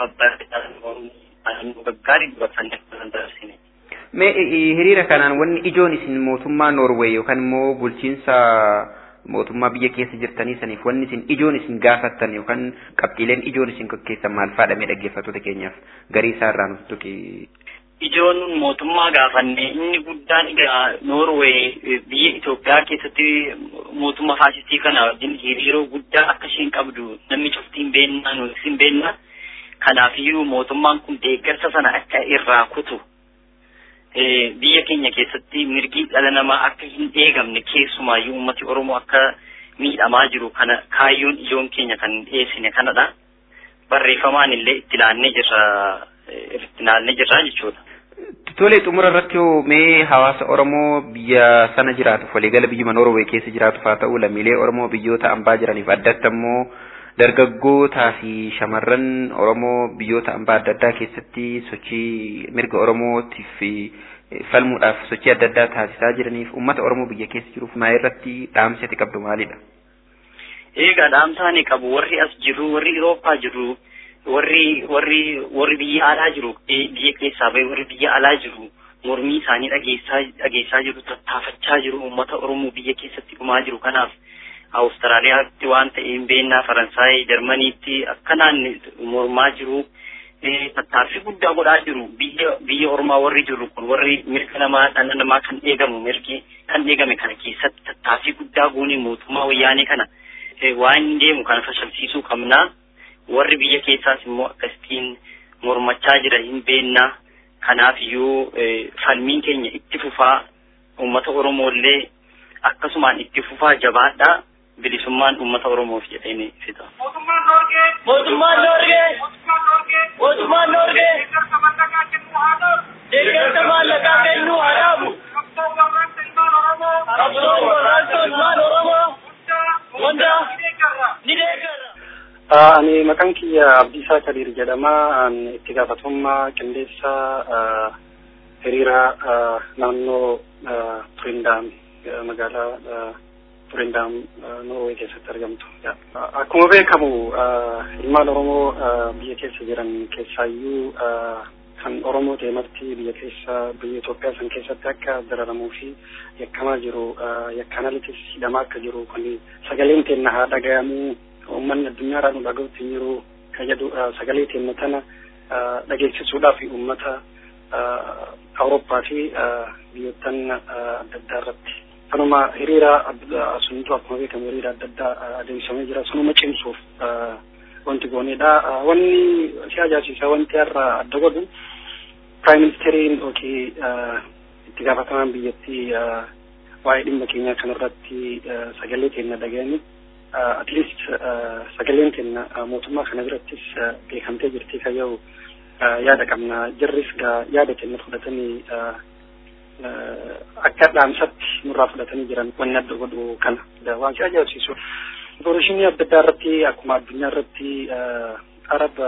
babbareedaa gaggaarii dubbifannee kan dabarsine. Mee hiriira kanaan wanni ijoon isin mootummaa Noorwee yookaan immoo bulchiinsa mootummaa biyya keessa jirtanii saniif wanni isin ijoon isin gaafattan yookaan qabxiileen ijoon isin keessan maal faadhamee dhaggeeffattoota keenyaaf garii isaa irraa nuuf tuqi. Ijoon mootummaa gaafanne inni guddaan egaa Noorwee biyya Itoophiyaa keessatti mootummaa faasistii kana wajjin hiriiroo guddaa akka isheen qabdu namni cuftiin beennaa nuti hin beennaa. Kanaafiyyuu mootummaan kun deeggarsa sana akka irraa kutu biyya keenya keessatti mirgi dhala namaa akka hin eegamne keessumaayyuu uummati Oromoo akka miidhamaa jiru kana kaayyoon ijoon keenya kan dhiyeessine kanadha. Barreeffamaan illee itti laannee jirra itti laannee jirra jechuudha. Tole xumura irratti yoo mee hawaasa Oromoo biyya sana jiraatu waliigala biyyuma Noorwee keessa jiraatu haa ta'u lammiilee Oromoo biyyoota ambaa jiraniif addatti ammoo dargaggootaa fi shamarran Oromoo biyyoota ambaa adda addaa keessatti sochii mirga Oromootiif falmuudhaaf sochii adda addaa taasisaa jiraniif uummata Oromoo biyya keessa jiruuf maa irratti dhaamsa itti qabdu maalidha? Egaa dhaamsa ni qabu warri as jiru warri Awurooppaa jiru warri warri warri biyya alaa jiru biyya keessaa bahe warri biyya alaa jiru mormii isaanii dhageessaa dhageessaa jiru tattaafachaa jiru uummata Oromoo biyya keessatti dhumaa jiru kanaaf Awustiraaliyaatti waan ta'een beennaa Faransaay Jarmaniitti akkanaan mormaa jiru tattaaffii guddaa godhaa jiru biyya biyya Oromoo warri jiru kun warri mirga namaa dhala namaa kan eegamu mirgi kan eegame kana keessatti tattaaffii guddaa goonee mootummaa wayyaanee kana waan deemu kana fashilsiisuu qabnaa warri biyya keessaas immoo akkasitiin mormachaa jira hin beennaa. Kanaaf iyyuu falmiin keenya itti fufaa uummata Oromoollee akkasumaan itti fufaa jabaadhaa bilisummaan uummata Oromoof jedhanii fida. Mootummaan Noorgee! Mootummaan Noorgee! Mootummaan Noorgee! Deeggarsa maallaqaa kennuu haramu! Qabsoon waraansa ilmaan Oromoo! Hunda ni deeggarra! Ani maqaan kiyya Abdiisaa Kadiir jedhama. Itti gaafatamummaa qindeessaa hiriira naannoo Turindaam magaalaa Turindaam Noorwee keessatti argamtu. Akkuma beekamu ilmaan Oromoo biyya keessa jiran keessaayyuu kan Oromoo ta'e marti biyya keessa biyya Itoophiyaa san keessatti akka dararamuu fi yakkamaa jiru yakkanalitis hidhamaa akka jiru kun sagaleen teenna haa dhagahamuu ummanni addunyaarraa nu dhaga'utti jiru kan jedhu sagalee teenna tana dhageessisuudhaaf uummata Awurooppaa fi biyyoottan adda addaa irratti kanuma hiriira sunnitu akkuma beekamu hiriira adda addaa adeemsifamee jira sunuma cimsuuf wanti goonedha. Wanni si ajaa'ibsiisa wanti har'a adda godhu Prime Ministeriin yookiin itti gaafatamaan biyyattii waa'ee dhimma keenyaa kanarratti sagalee teenna dhaga'anii at least sagaleen teenna mootummaa kana birattis beekamtee jirti kan yoo yaada qabna jirris gaa yaada teenna fudhatanii akka dhaamsatti nurraa fudhatanii jiran wanni adda godhu kana waan si ajaa'ibsiisu. Opereeshinii adda addaa irratti akkuma addunyaa irratti araba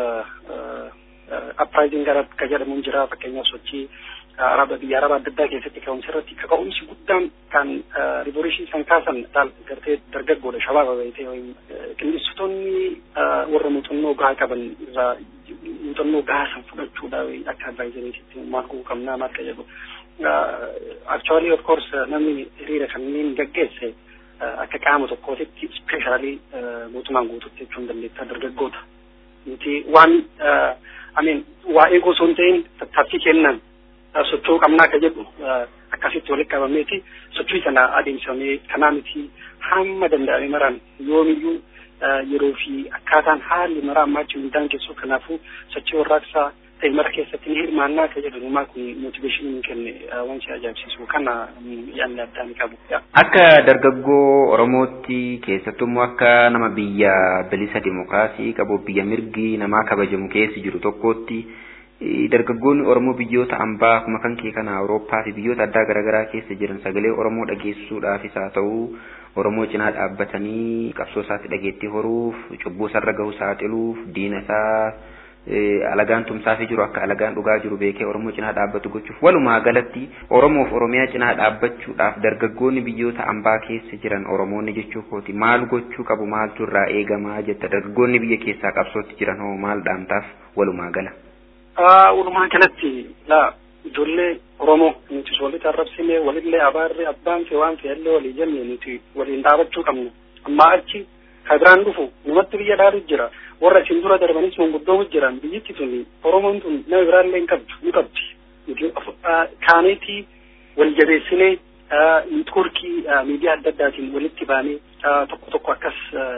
uprising arab kan jedhamuun jira fakkeenyaaf sochii araba biyya araba adda addaa keessatti ka'umsi irratti kaka'umsi guddaan kan revolution san kaasan gartee dargaggoodha shabaaba beekte qindeessitoonni warra muuxannoo gahaa qaban irraa muuxannoo gahaa san fudhachuudha akka advaayizariitti maal gochuu qabnaa maal ka jedhu actually of course namni hiriira kanneen gaggeesse akka qaama tokkootti especially mootummaan guututti jechuun dandeettaa dargaggoota nuti waan I mean waa'ee gosoon ta'in tattaaffii kennan sochoo qabnaa ka jedhu akkasitti walitti qabameeti sochii sana adeemsifamee kanaa miti hamma danda'ame maraan yoomiyyuu yeroo fi akkaataan haalli maraa ammaachuu hundaan keessoo kanaafuu sochii warraaqsaa ta'e mara keessatti ni hirmaannaa ka jedhu numaa kun motiveeshinii hin kenne wanti ajaa'ibsiisu kana yaanni addaa ni qabu. Akka dargaggoo Oromootti keessattummoo akka nama biyya bilisa dimokiraasii qabu biyya mirgi namaa kabajamu keessa jiru tokkotti dargaggoonni Oromoo biyyoota ambaa akkuma kan kee kana Awurooppaa fi biyyoota addaa garaagaraa keessa jiran sagalee Oromoo dhageessuudhaafis haa ta'u Oromoo cinaa dhaabbatanii qabsoo isaatti dhageettii horuuf cubbuu sarara gahuu saaxiluuf diina isaa alagaan tumsaa fi jiru akka alagaan dhugaa jiru beekee Oromoo cinaa dhaabbatu gochuuf walumaa galatti Oromoof Oromiyaa cinaa dhaabbachuudhaaf dargaggoonni biyyoota ambaa keessa jiran Oromoonni jechuu kooti maal gochuu qabu maaltu irraa eegamaa jetta dargaggoonni biyya keessaa qabsootti jiran hoo maal dhaamtaaf walumaa gala. Walumaa galatti la ijoollee Oromoo nuti walitti arrabsine walillee abaarree abbaan fi waan fe'allee walii jennee nuti waliin dhaabachuu qabna amma achi ka biraan dhufu namatti biyya dhaalu jira warra isin dura darbanis manguddoomu jiran biyyatti tuni Oromoon tun nama biraallee hin qabdu ni qabdi nuti kaaneetii wal jabeessinee turkii miidiyaa adda addaatiin walitti baanee tokko tokko akkas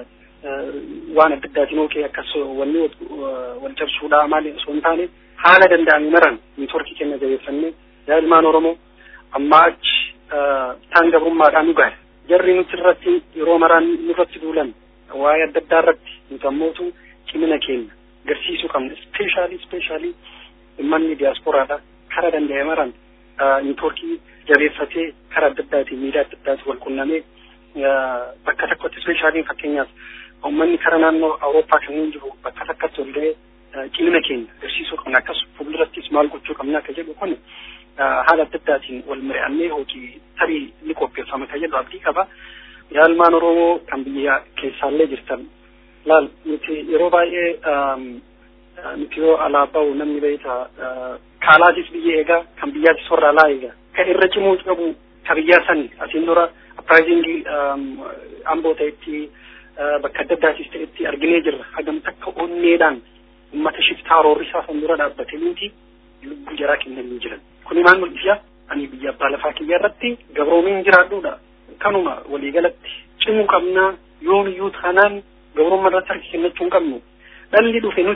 waan adda addaatiin ookee akkas wanni wal cabsuudhaa maali osoo hin taane haala danda'ame maran turkii kenna jabeeffannee yaa ilmaan Oromoo amma achi taan gabrummaadhaan nu gahe jarri nuti irratti yeroo maraan nurratti duulan waa'ee adda addaa irratti nuti ammootu cimina keenya garsiisuu qabna ispeeshaalii ispeeshaalii uummanni diyaasporaadha kara danda'e maraan turkii jabeeffatee kara adda addaatiin miidiyaa adda addaatiin wal qunnamee bakka tokkotti ispeeshaalii fakkeenyaaf uummanni kara naannoo Awurooppaa kanneen jiru bakka tokkotti ol ga'ee cimina keenya garsiisuu qabna akkas fuuldurattis maal gochuu qabna akka jedhu kun haala adda addaatiin wal mari'annee hojii tarii ni qopheeffama ka jedhu abdii qaba. Yaa ilmaan Oromoo kan biyya keessaallee jirtan laal nuti yeroo baay'ee nuti yoo alaabaa namni beeyta kaalaatis biyya eegaa kan biyyaatis warra alaa eegaa kan irra cimuu qabu ka biyyaa san asiin dura uprisingii amboo ta'etti bakka adda addaatis ta'etti arginee jirra hagam takka onneedhaan ummata shiftaa roorrisaa san dura dhaabbatee nuti lubbuu jaraa kennanii jiran kuni maal mul'isa ani biyya abbaa lafaa kiyya irratti gabroomiin jiraadhuudha kanuma waliigalatti cimuu qabnaa yoomiyyuu taanaan gabrummaa irratti harki kennachuu hin qabnu dhalli dhufe nuti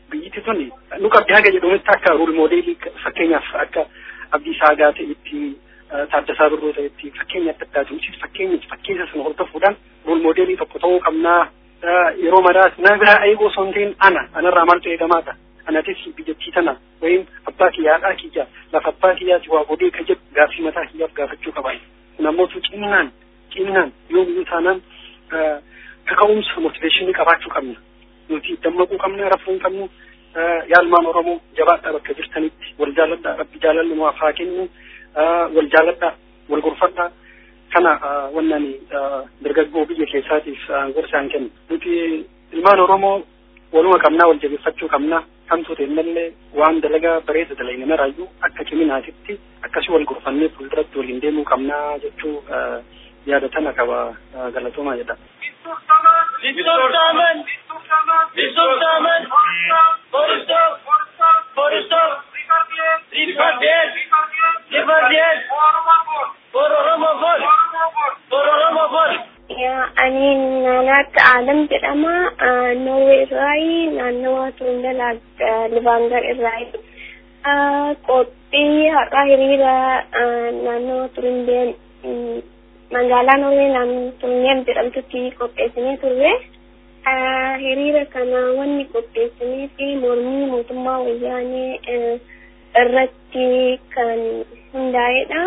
biyyatti tuni nu qabdi haga jedhamutti akka role model fakkeenyaaf akka Abdii Saagaa ta'etti Taaddasaa Birruu ta'etti fakkeenya adda addaa tumsiis fakkeenya fakkeessa sana hordofuudhaan role model tokko ta'uu qabnaa yeroo maraas nagaa eegoo sonteen ana anarraa maaltu eegamaadha anatis biyyattii tana wayim abbaa kiyyaadhaa kiyya lafa abbaa kiyyaati waa godhee ka jedhu gaaffii mataa kiyyaaf gaafachuu qaba namoota ciminaan ciminaan yoomuu taanaan kaka'umsa motiveeshinii qabaachuu qabna nuti dammaquu qabna rafuu qabnu yaalmaan Oromoo jabaadhaa bakka jirtanitti wal jaaladhaa rabbi jaalalli nu haa kennu wal jaaladhaa wal gorfadhaa kana wannani dargaggoo biyya keessaatiif gorsaan kennu nuti ilmaan Oromoo waluma qabnaa wal jabeeffachuu qabnaa kamtu ta'ellee waan dalagaa bareeda dalagne maraayyuu akka ciminaatitti akkasii wal gorfannee fuulduratti waliin deemuu qabnaa jechuu yaadatana qaba galatoomaa jedha. Bisurtaman, bisurtaman, boristo, boristo, rifadel, rifadel, bororomofol, bororomofol. Ya, ani nanak Adam jedhama Norway irraa naannawaa Tundalaa Libaangar irraa qophii har'a hiriira naannawaa Turundeen magaalaa Norway naannoo Turundeen jedhamtutti qopheessinee turre hiriira kana wanni qopheessinee fi mormii mootummaa wayyaanee irratti kan hundaa'edha.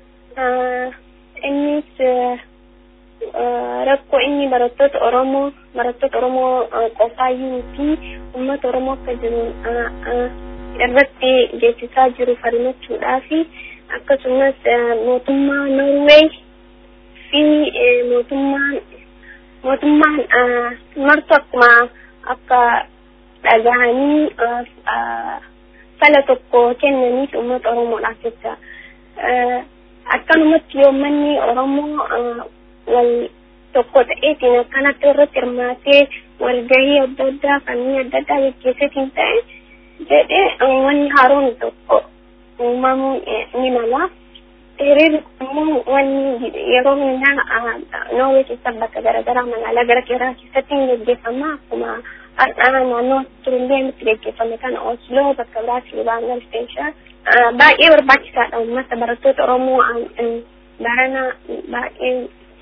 Innis rakkoo inni barattoota Oromoo barattoota Oromoo qofaayyuu fi uummata Oromoo akka jiru irratti geessisaa jiru falmachuudhaa fi akkasumas mootummaa Norway fi mootummaan mootummaan martu akkuma akka dhagahanii fala tokko kennaniif uummata Oromoodhaaf jecha akkanumatti yoommanni Oromoo wal tokko ta'eetiin akkanatti irratti hirmaatee walgahii adda addaa kanneen adda addaa gaggeessatiin ta'e jedhee wanni haaroon tokko uumamuu ni mala. Hiriirri immoo wanni yeroo hundaa Noorwee keessa bakka garaagaraa magaalaa gara keeraa keessatti ni gaggeeffama akkuma har'aa naannoo Turundeenitti gaggeeffame kana Osloo bakka biraatti Libaangar Steenshaa baay'ee barbaachisaadha uummata barattoota Oromoo barana baay'ee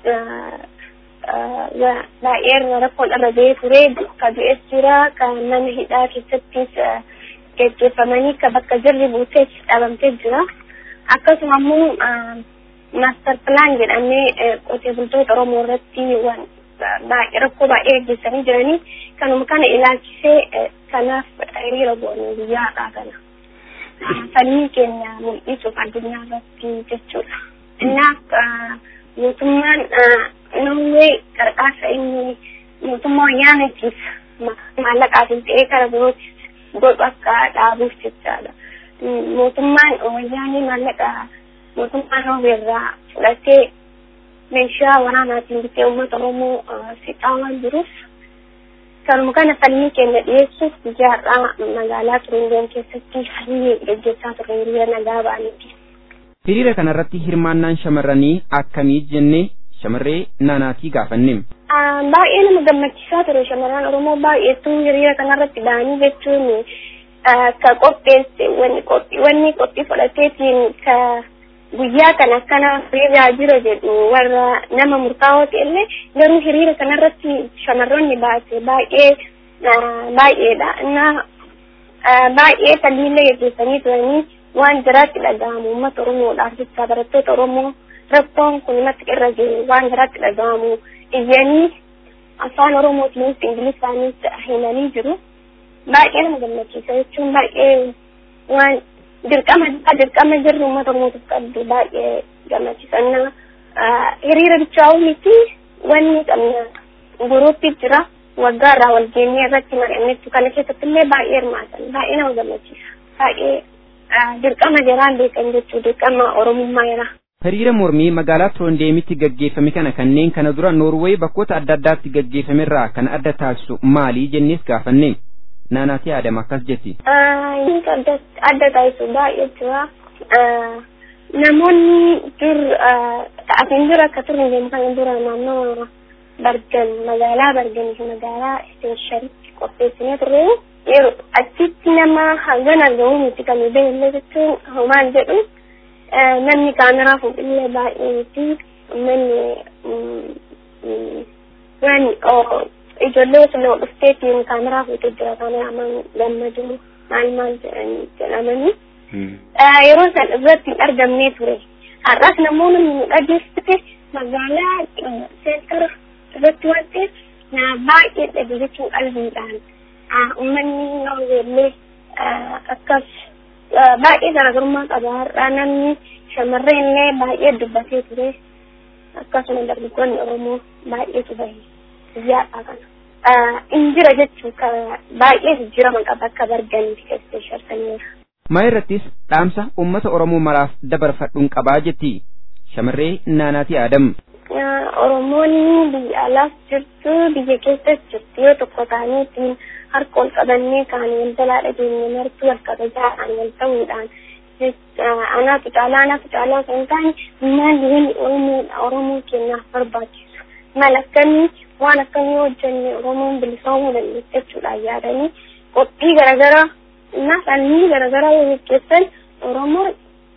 baay'ee rakkoon irra ga'ee ture ka du'es jira kan mana hidhaa keessattis gaggeeffamanii ka bakka jirri buutee dhabamtee jira akkasuma immoo maaster pilaan jedhamee qotee bultoota Oromoo irratti waan baay'ee rakkoo baay'ee gaggeessanii jiranii kanuma kana ilaalchisee kanaaf hiriira goone guyyaadhaa kana falmii keenya mul'isuuf addunyaa irratti jechuudha. Innaaf mootummaan Norway qarqaasa inni mootummaa wayyaanetiif maallaqaatiin ta'ee karaa birootis godhu akka dhaabuuf jechaadha. Mootummaan wayyaanii maallaqa mootummaa Norway irraa fudhatee meeshaa waraanaatiin bitee uummata Oromoo fixaa waan jiruuf kanuma kana falmii keenya dhiyeessuuf guyyaadhaa magaalaa Turundeen keessatti falmii gaggeessaa turre hiriira nagaa ba'aniiti. Hiriira kanarratti hirmaannaan shamarranii akkamii jennee shamarree naanaatii gaafanne. Baay'ee nama gammachiisaa ture shamarran Oromoo baay'eetu hiriira kanarratti ba'anii jechuun ka qopheesse wanni qophii wanni qophii fudhateetiin ka guyyaa kana akkana hiriiraa jira jedhu warra nama murtaa'oo ta'ellee garuu hiriira kanarratti shamarroonni baate baay'ee baay'eedha. Baay'ee falmiillee gaggeessanii turanii waan jiraatti dhaga'amu uummata Oromoodhaaf jecha barattoota Oromoo rakkoon kun natti irra jiru waan jiraatti dhaga'amu iyyanii afaan Oromootiinis Ingiliffaanis himanii jiru. Baay'ee nama gammachiisa jechuun baay'ee waan dirqama dirqama jirru uummata Oromootiif qabdu baay'ee gammachiisa. Hiriira bichaa'uu miti wanni qabna guruuppii jira waggaa irraa wal geenyee irratti mari'anneetu kana keessatti illee baay'ee hirmaatan baay'ee nama gammachiisa baay'ee dirqama jiraan beekan jechuu dirqama Oromummaa jira. Hiriira mormii magaalaa Turundeemitti gaggeeffame kana kanneen kana dura Noorweey bakkoota adda addaatti gaggeeffamerraa kan adda taasisu maali jennees gaafanne. Naanaatii Adam akkas jetti. Adda taasisu baay'ee jira. Namoonni dur ta'atiin dura akka Turundeem kana dura naannoo Bargan magaalaa Bargan fi magaalaa Isteesharitti qopheessinee turre yeroo achitti nama hangana ga'u miti kan beekne jechuun homaan jedhu namni kaameraa fuudhillee baay'ee miti manni waan ijoollee osoo dhufteetiin kaameraa fuudhee jira kaameramaan gammadu maal maal jedhamanii yeroo san irratti hin argamnee ture. Har'as namoonni nu dhageessite magaalaa seentara irratti waan ta'eef na baay'ee dhabe jechuun qalbiidhaan uummanni Noorweellee akkas baay'ee garaagarummaa qaba. Har'aa namni shamarreen illee baay'ee dubbatee ture akkasuma dargaggoonni Oromoo baay'eetu bahe biyyaadhaa kana injira jechuun baay'ee jijjiirama qaba akka barganiif keessatti shartaniira. Maayirrattis dhaamsa uummata Oromoo maraaf dabarfadhuun qabaa jetti shamarree Naanaati Adam. Oromoonni biyya alaas jirtu biyya keessas jirtu yoo tokko ta'aniitiin harka ol qabannee kaan wal jalaa dhageenye martuu wal kabajaadhaan wal ta'uudhaan anaatu caalaa anaatu caalaa kan ta'an maalli wanni Oromoo kennaaf barbaachisu maal akkamii waan akkamii hojjenne Oromoon bilisoomuu dandeessu jechuudhaan yaadanii qophii garaagaraa na falmii garaagaraa yoo gaggeessan Oromoo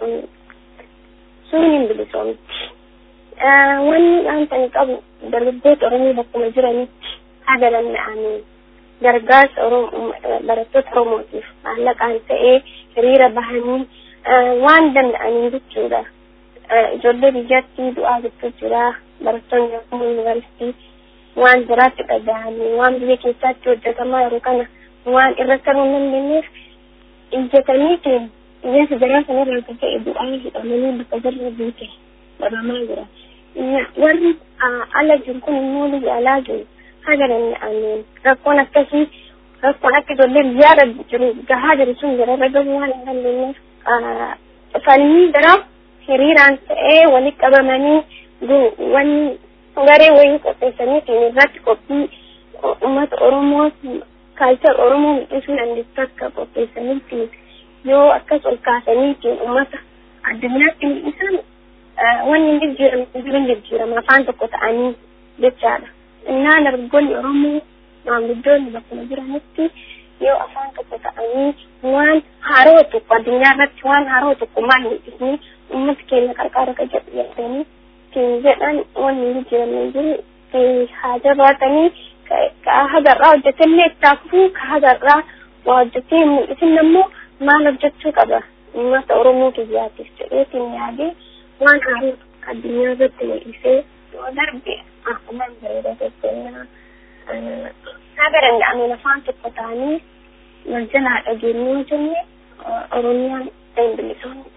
suuniin bilisoomti. Wanni dhaamsan qabu dargaggoota Oromoo bakkuma jiranitti haga danda'anii gargaarsa barattoota Oromootiif maallaqaan ta'ee hiriira bahanii waan danda'anii jechuudha. Ijoollee biyyatti du'aa jechuun jira barattoonni Oromoo yuunivarsiitii waan biraatti dhaga'anii waan biyya keessatti hojjetamaa yeroo kana waan irratti kan hin dandeenyeef ijjataniitiin biyya biraa sanarraa kan ta'e du'aa hidhamanii bakka jirra buute dhabamaa jira. Warri ala jiru kun immoo biyya alaa jiru haga danda'anii rakkoon akkasii rakkoon akka ijoollee biyyaarra jiru gahaa jiru sun jira irra gahuu waan hin dandeenyeef falmii biraa hiriiraan ta'ee walitti qabamanii wanni garee wayii qopheessaniitiin irratti qophii uummata Oromoo kaalchar Oromoo mul'isuu dandeessu akka qopheessaniitiin yoo akkas ol kaasaniitiin uummata addunyaatti mul'isan wanni hin jijjiiramu jiru hin jijjiiramu afaan tokko ta'anii jechaadha. Innaa dargaggoonni Oromoo maanguddoonni bakkuma jiranitti yoo afaan tokko ta'anii waan haroo tokko addunyaa irratti waan haroo tokko maal mul'isanii uummata keenya qarqara ka jedhu jedhanii tiin jedhan wanni hin jijjiiramu jiru haa jabaatanii ka hagarraa hojjetallee ittaafuu ka hagarraa waa hojjetee mul'isin ammoo maal hojjechuu qaba uummata Oromoo kiyyaatiif jedheetiin yaadee waan haroo addunyaa irratti mul'isee yoo darbe akkuma bareeda jechuudha. Haga danda'ameen afaan tokko ta'anii wal jalaa dhageenyuu jenne Oromiyaan hin bilisoomne.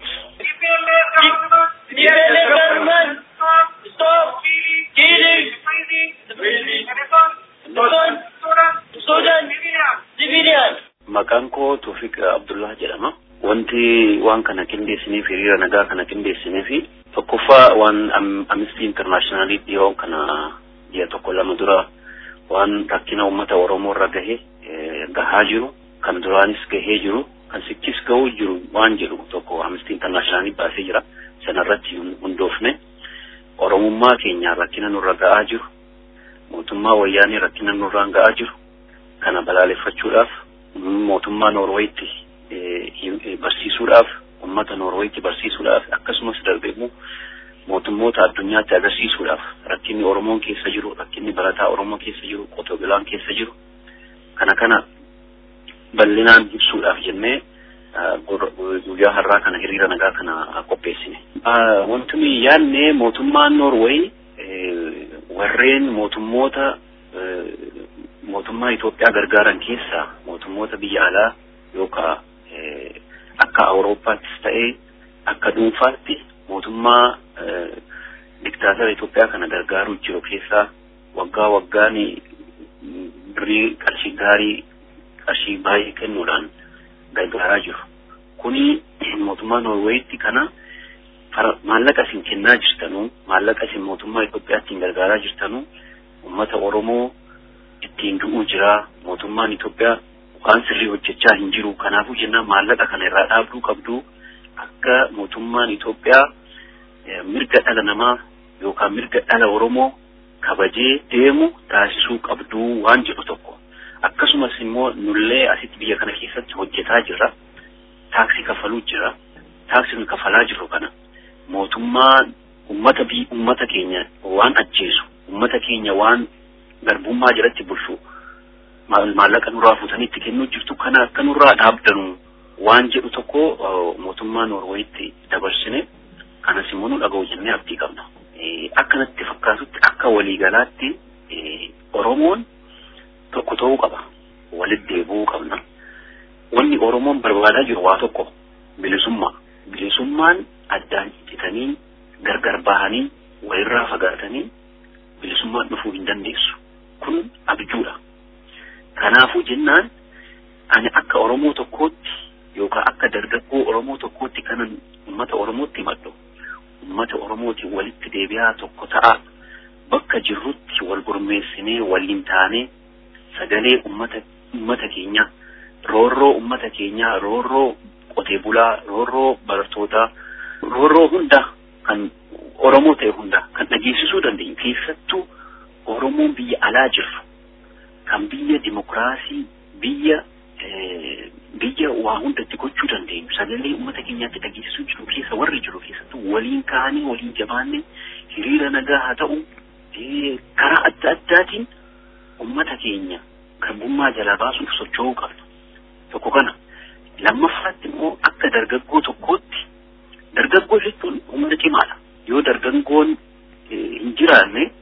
Maqaan koo Tawfiq Abdullah jedhama. Wanti waan kana qindeessiniif hiriira nagaa kana qindeessiniif tokkoffaa waan Amnesty International dhiyoo kana ji'a tokko lama dura waan rakkina uummata Oromoo irra gahe gahaa jiru kan duraanis gahee jiru kan sichis gahuu jiru waan jedhu tokko Amnesty International baasee jira. Sanarratti hundoofne Oromummaa keenya rakkina nurra gahaa jiru mootummaa wayyaanii rakkina nurra gahaa jiru kana balaaleffachuudhaaf mootummaa Noorweetti barsiisuudhaaf uummata Noorweetti barsiisuudhaaf akkasumas darbeemmoo mootummoota addunyaatti agarsiisuudhaaf rakkinni Oromoon keessa jiru rakkinni barataa Oromoo keessa jiru qotee bulaan keessa jiru kana kana bal'inaan ibsuudhaaf jennee guyyaa har'aa kana hiriira nagaa kana qopheessine. Wanti nuyi yaadne mootummaan Noorweey warreen mootummoota mootummaa Itoophiyaa gargaaran keessaa mootummoota biyya alaa yookaan akka Awurooppaattis ta'ee akka dhuunfaatti mootummaa diktaatara Itoophiyaa kana gargaaruu jiru keessaa waggaa waggaan birrii qarshii gaarii qarshii baay'ee kennuudhaan gargaaraa jiru. Kuni mootummaa Noorweetti kana maallaqa isin kennaa jirtanuu maallaqa isin mootummaa Itoophiyaatti gargaaraa jirtanuu uummata Oromoo ittiin du'uu jira mootummaan Itoophiyaa waan sirrii hojjechaa hin jiru kanaafuu jennaan maallaqa kana irraa dhaabduu qabdu akka mootummaan Itoophiyaa mirga dhala namaa yookaan mirga dhala Oromoo kabajee deemu taasisuu qabdu waan jedhu tokko akkasumas immoo nullee asitti biyya kana keessatti hojjetaa jirra taaksii kafaluu jira taaksii kafalaa jirru kana mootummaan ummata bi ummata keenya waan ajjeesu ummata keenya waan garbummaa jiratti bulchu maallaqa nurraa fuutanii itti kennuu jirtu kana akka nurraa dhaabdanu waan jedhu tokko mootummaa Noorweetti dabarsine kanas immoo nu dhaga'u jennee abdii qabna. Akkanatti fakkaatutti akka waliigalaatti Oromoon tokko ta'uu qaba. Walitti deebi'uu qabna. Wanni Oromoon barbaadaa jiru waa tokko bilisummaa. Bilisummaan addaan citanii gargar bahanii walirraa fagaatanii bilisummaan dhufuu hin dandeessu. Kun abjuudha. Kanaafuu jennaan ani akka Oromoo tokkootti yookaan akka dargaggoo Oromoo tokkootti kanan ummata Oromootti maddu. Ummata Oromooti walitti deebi'aa tokko ta'a bakka jirrutti wal gurmeessinee waliin taanee sagalee ummata ummata keenya roorroo ummata keenya roorroo qotee bulaa roorroo barattoota roorroo hunda kan Oromoo ta'e hunda kan dhageessisuu dandeenyu keessattuu Oromoon biyya alaa jirru kan biyya dimokiraasii biyya biyya waa hundatti gochuu dandeenyu sagalee ummata keenyaatti dhageessisuu jiru keessa warri jiru keessattuu waliin kaanii waliin jabaanne hiriira nagaa haa ta'u karaa adda addaatiin ummata keenya garbummaa jalaa baasuuf socho'uu qabna. Tokko kana lammaffaatti immoo akka dargaggoo tokkootti dargaggoo jechuun humna cimaadha. Yoo dargaggoon hin jiraanne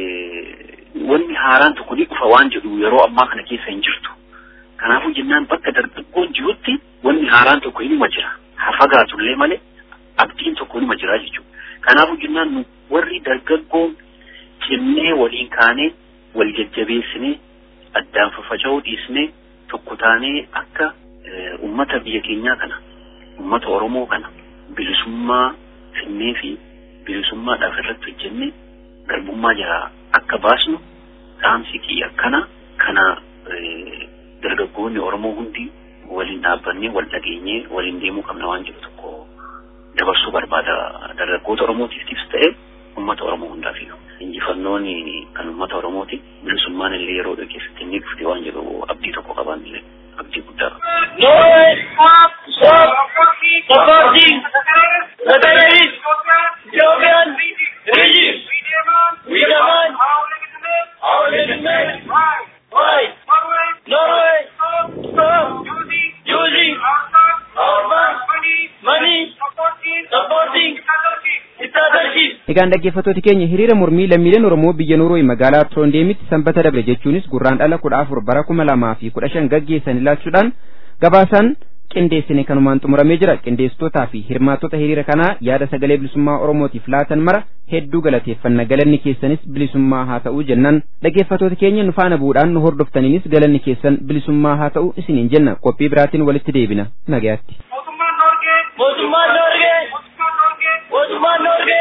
wanni haaraan tokko ni dhufa waan jedhu yeroo ammaa kana keessa hin jirtu. Kanaafuu jennaan bakka dargaggoon jirutti wanni haaraan tokko inuma jira. Haa fagaatullee malee abdiin tokko inuma jira jechuudha. Kanaafuu jennaan nu warri dargaggoon cimnee waliin kaanee wal jajjabeessinee addaan faffaca'uu dhiisnee tokko taanee akka ummata biyya keenyaa kana ummata Oromoo kana bilisummaa finnee fi bilisummaadhaaf irratti hojjennee garbummaa jalaa akka baasnu dhaamsi kiyya kana kana dargaggoonni Oromoo hundi waliin dhaabbannee wal dhageenyee waliin deemuu qabna waan jedhu tokko dabarsuu barbaada dargaggoota Oromootiifis ta'e ummata Oromoo hundaaf injifannoon kan ummata Oromooti bilisummaan illee yeroo keessatti inni dhufte waan jedhu abdii tokko qaban illee abdii guddaa qaba. Noise, stop, supporting, the terrorists, Ethiopian regime. We demand our legitimate right. Norway, stop using our money, supporting dictatorship. Egaan dhaggeeffattoota keenya hiriira mormii lammiileen Oromoo biyya Noorwee magaalaa Trondeemitti sanbata dabre jechuunis gurraan dhala kudha afur bara kuma lamaa fi kudha shan gaggeessan ilaalchuudhaan gabaasaan qindeessine kanumaan xumuramee jira. Qindeessitootaa fi hirmaattota hiriira kanaa yaada sagalee bilisummaa Oromootiif laatan mara hedduu galateeffanna. Galanni keessanis bilisummaa haa ta'u jennaan. Dhaggeeffattoota keenya nu faana bu'uudhaan nu hordoftaniinis galanni keessan bilisummaa haa ta'u isiniin jenna. Qophii biraatiin walitti deebina. Nagayaatti. Mootummaan Noorgee, mootummaan Noorgee, mootummaan Noorgee,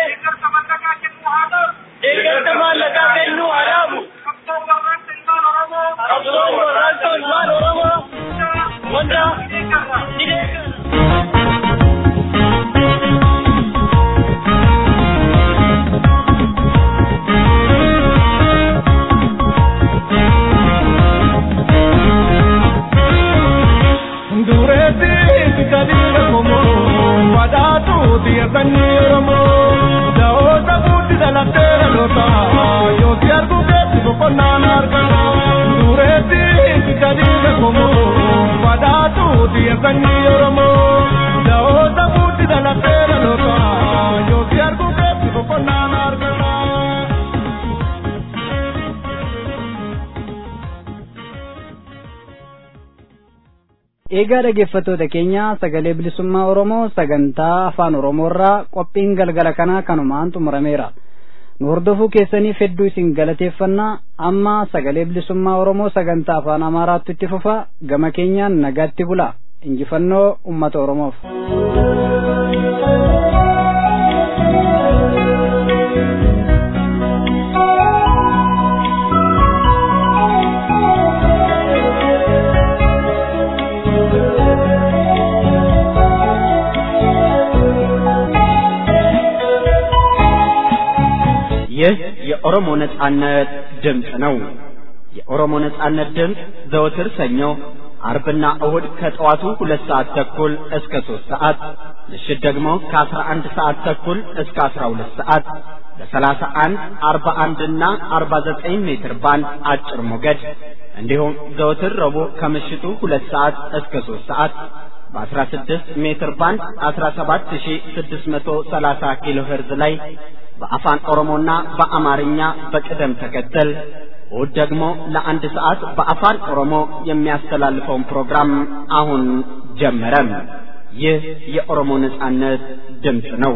deeggarsa maallaqaa kennuu haramu. Qabsoon warraaqsa ilmaan Oromoo hunda ni deeggara. Egaa dhaggeeffattoota keenya sagalee bilisummaa Oromoo sagantaa afaan Oromoorraa qophiin galgala kanaa kanumaan xumurameera. Nu hordofuu keessaniif hedduu isin galateeffannaa. Amma sagalee bilisummaa Oromoo sagantaa afaan Amaaraatti itti fufa. Gama keenyaan nagaatti bula. Injifannoo uummata Oromoof. ይህ የኦሮሞ ነጻነት ድምፅ ነው። የኦሮሞ ነጻነት ድምፅ ዘወትር ሰኞ አርብና እሁድ ከጠዋቱ ሁለት ሰዓት ተኩል እስከ ሶስት ሰዓት ምሽት ደግሞ ከአስራ አንድ ሰዓት ተኩል እስከ አስራ ሁለት ሰዓት በሰላሳ አንድ አርባ አንድ እና አርባ ዘጠኝ ሜትር ባንድ አጭር ሞገድ እንዲሁም ዘወትር ረቡዕ ከምሽቱ ሁለት ሰዓት እስከ ሶስት ሰዓት በአስራ ስድስት ሜትር ባንድ አስራ ሰባት ሺህ ስድስት መቶ ሰላሳ ኪሎ ሄርዝ ላይ በአፋን ኦሮሞና በአማርኛ በቅደም ተከተል እሁድ ደግሞ ለአንድ ሰዓት በአፋን ኦሮሞ የሚያስተላልፈውን ፕሮግራም አሁን ጀመረ። ይህ የኦሮሞ ነጻነት ድምፅ ነው።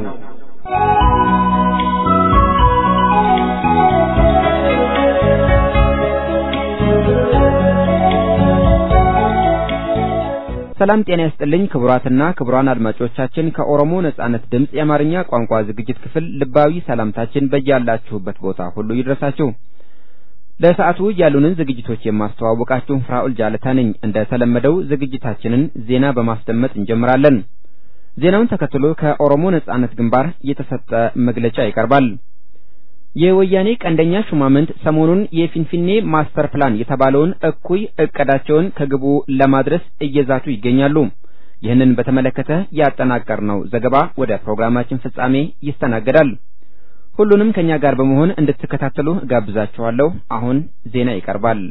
ሰላም ጤና ይስጥልኝ ክቡራትና ክቡራን አድማጮቻችን ከኦሮሞ ነጻነት ድምፅ የአማርኛ ቋንቋ ዝግጅት ክፍል ልባዊ ሰላምታችን በእያላችሁበት ቦታ ሁሉ ይድረሳችሁ። ለሰዓቱ ያሉንን ዝግጅቶች የማስተዋወቃችሁ ፍራኦል ጃለታ ነኝ። እንደተለመደው ዝግጅታችንን ዜና በማስደመጥ እንጀምራለን። ዜናውን ተከትሎ ከኦሮሞ ነጻነት ግንባር የተሰጠ መግለጫ ይቀርባል። የወያኔ ቀንደኛ ሹማምንት ሰሞኑን የፊንፊኔ ማስተር ፕላን የተባለውን እኩይ እቅዳቸውን ከግቡ ለማድረስ እየዛቱ ይገኛሉ። ይህንን በተመለከተ ያጠናቀርነው ዘገባ ወደ ፕሮግራማችን ፍጻሜ ይስተናገዳል። ሁሉንም ከኛ ጋር በመሆን እንድትከታተሉ ጋብዛችኋለሁ። አሁን ዜና ይቀርባል።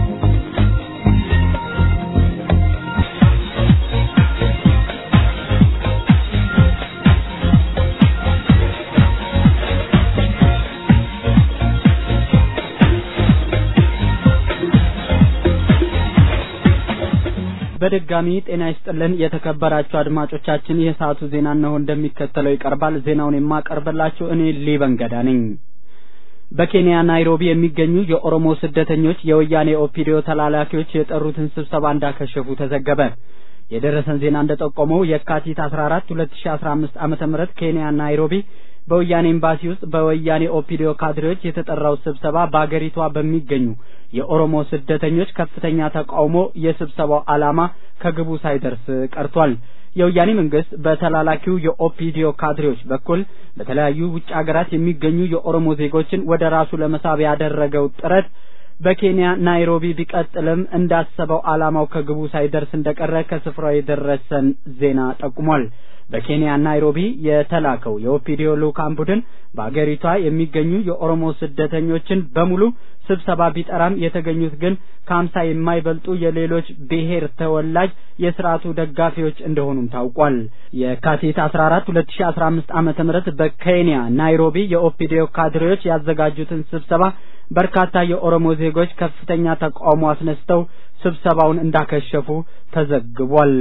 በድጋሚ ጤና ይስጥልን የተከበራችሁ አድማጮቻችን፣ የሰዓቱ ዜና ነው እንደሚከተለው ይቀርባል። ዜናውን የማቀርብላችሁ እኔ ሊበንገዳ ነኝ። በኬንያ ናይሮቢ የሚገኙ የኦሮሞ ስደተኞች የወያኔ ኦፒዲዮ ተላላኪዎች የጠሩትን ስብሰባ እንዳከሸፉ ተዘገበ። የደረሰን ዜና እንደጠቆመው የካቲት አስራ አራት ሁለት ሺህ አስራ አምስት ዓመተ ምህረት ኬንያ ናይሮቢ በወያኔ ኤምባሲ ውስጥ በወያኔ ኦፒዲዮ ካድሬዎች የተጠራው ስብሰባ በአገሪቷ በሚገኙ የኦሮሞ ስደተኞች ከፍተኛ ተቃውሞ የስብሰባው ዓላማ ከግቡ ሳይደርስ ቀርቷል። የወያኔ መንግስት በተላላኪው የኦፒዲዮ ካድሬዎች በኩል በተለያዩ ውጭ ሀገራት የሚገኙ የኦሮሞ ዜጎችን ወደ ራሱ ለመሳብ ያደረገው ጥረት በኬንያ ናይሮቢ ቢቀጥልም እንዳሰበው ዓላማው ከግቡ ሳይደርስ እንደቀረ ከስፍራው የደረሰን ዜና ጠቁሟል። በኬንያ ናይሮቢ የተላከው የኦፒዲዮ ልኡካን ቡድን በአገሪቷ የሚገኙ የኦሮሞ ስደተኞችን በሙሉ ስብሰባ ቢጠራም የተገኙት ግን ከሀምሳ የማይበልጡ የሌሎች ብሔር ተወላጅ የስርዓቱ ደጋፊዎች እንደሆኑም ታውቋል። የካቲት አስራ አራት ሁለት ሺህ አስራ አምስት ዓመተ ምህረት በኬንያ ናይሮቢ የኦፒዲዮ ካድሬዎች ያዘጋጁትን ስብሰባ በርካታ የኦሮሞ ዜጎች ከፍተኛ ተቃውሞ አስነስተው ስብሰባውን እንዳከሸፉ ተዘግቧል።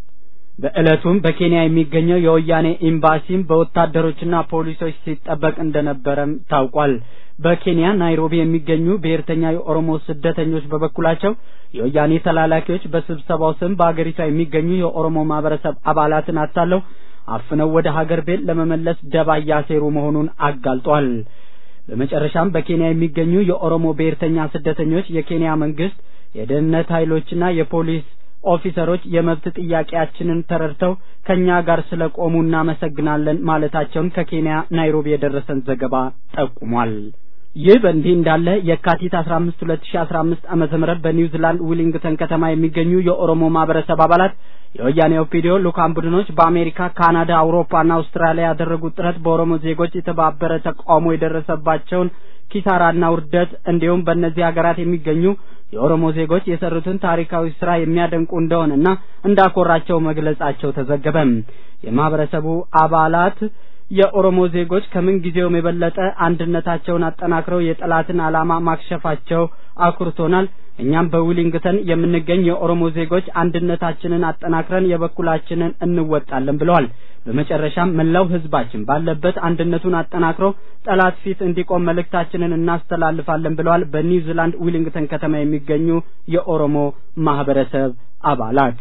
በእለቱም በኬንያ የሚገኘው የወያኔ ኤምባሲም በወታደሮችና ፖሊሶች ሲጠበቅ እንደነበረም ታውቋል። በኬንያ ናይሮቢ የሚገኙ ብሔርተኛ የኦሮሞ ስደተኞች በበኩላቸው የወያኔ ተላላኪዎች በስብሰባው ስም በአገሪቷ የሚገኙ የኦሮሞ ማህበረሰብ አባላትን አታለው አፍነው ወደ ሀገር ቤት ለመመለስ ደባ እያሴሩ መሆኑን አጋልጧል። በመጨረሻም በኬንያ የሚገኙ የኦሮሞ ብሔርተኛ ስደተኞች የኬንያ መንግስት የደህንነት ኃይሎችና የፖሊስ ኦፊሰሮች የመብት ጥያቄያችንን ተረድተው ከኛ ጋር ስለቆሙ እናመሰግናለን ማለታቸውን ከኬንያ ናይሮቢ የደረሰን ዘገባ ጠቁሟል። ይህ በእንዲህ እንዳለ የካቲት አስራ አምስት ሁለት ሺህ አስራ አምስት ዓመተ ምህረት በኒውዚላንድ ዊሊንግተን ከተማ የሚገኙ የኦሮሞ ማህበረሰብ አባላት የወያኔ ኦፒዲዮ ልኡካን ቡድኖች በአሜሪካ፣ ካናዳ፣ አውሮፓና አውስትራሊያ ያደረጉት ጥረት በኦሮሞ ዜጎች የተባበረ ተቃውሞ የደረሰባቸውን ኪሳራና ውርደት እንዲሁም በእነዚህ ሀገራት የሚገኙ የኦሮሞ ዜጎች የሰሩትን ታሪካዊ ስራ የሚያደንቁ እንደሆነና እንዳኮራቸው መግለጻቸው ተዘገበ። የማህበረሰቡ አባላት የኦሮሞ ዜጎች ከምን ጊዜውም የበለጠ አንድነታቸውን አጠናክረው የጠላትን ዓላማ ማክሸፋቸው አኩርቶናል። እኛም በዊሊንግተን የምንገኝ የኦሮሞ ዜጎች አንድነታችንን አጠናክረን የበኩላችንን እንወጣለን ብለዋል። በመጨረሻም መላው ህዝባችን ባለበት አንድነቱን አጠናክሮ ጠላት ፊት እንዲቆም መልእክታችንን እናስተላልፋለን ብለዋል። በኒውዚላንድ ዊሊንግተን ከተማ የሚገኙ የኦሮሞ ማህበረሰብ አባላት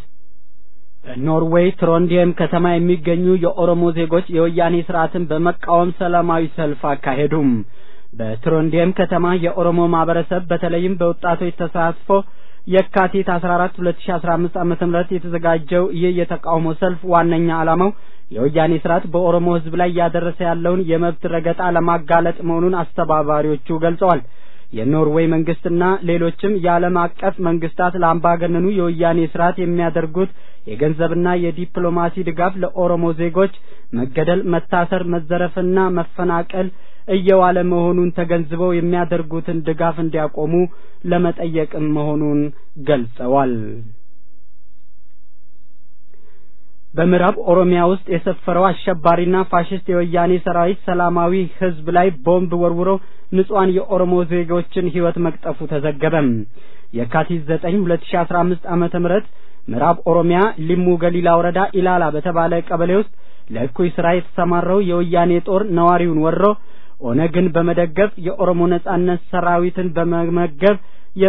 በኖርዌይ ትሮንዲየም ከተማ የሚገኙ የኦሮሞ ዜጎች የወያኔ ስርዓትን በመቃወም ሰላማዊ ሰልፍ አካሄዱም። በትሮንዲየም ከተማ የኦሮሞ ማህበረሰብ በተለይም በወጣቶች ተሳትፎ የካቲት አስራ አራት ሁለት ሺህ አስራ አምስት ዓመተ ምህረት የተዘጋጀው ይህ የተቃውሞ ሰልፍ ዋነኛ ዓላማው የወያኔ ስርዓት በኦሮሞ ህዝብ ላይ ያደረሰ ያለውን የመብት ረገጣ ለማጋለጥ መሆኑን አስተባባሪዎቹ ገልጸዋል። የኖርዌይ መንግስትና ሌሎችም የዓለም አቀፍ መንግስታት ለአምባገነኑ የወያኔ ስርዓት የሚያደርጉት የገንዘብና የዲፕሎማሲ ድጋፍ ለኦሮሞ ዜጎች መገደል፣ መታሰር፣ መዘረፍና መፈናቀል እየዋለ መሆኑን ተገንዝበው የሚያደርጉትን ድጋፍ እንዲያቆሙ ለመጠየቅም መሆኑን ገልጸዋል። በምዕራብ ኦሮሚያ ውስጥ የሰፈረው አሸባሪና ፋሽስት የወያኔ ሰራዊት ሰላማዊ ህዝብ ላይ ቦምብ ወርውሮ ንጹሃን የኦሮሞ ዜጎችን ህይወት መቅጠፉ ተዘገበ። የካቲት ዘጠኝ ሁለት ሺህ አስራ አምስት ዓመተ ምህረት ምዕራብ ኦሮሚያ ሊሙ ገሊላ ወረዳ ኢላላ በተባለ ቀበሌ ውስጥ ለእኩይ ስራ የተሰማራው የወያኔ ጦር ነዋሪውን ወሮ ኦነግን በመደገፍ የኦሮሞ ነጻነት ሰራዊትን በመመገብ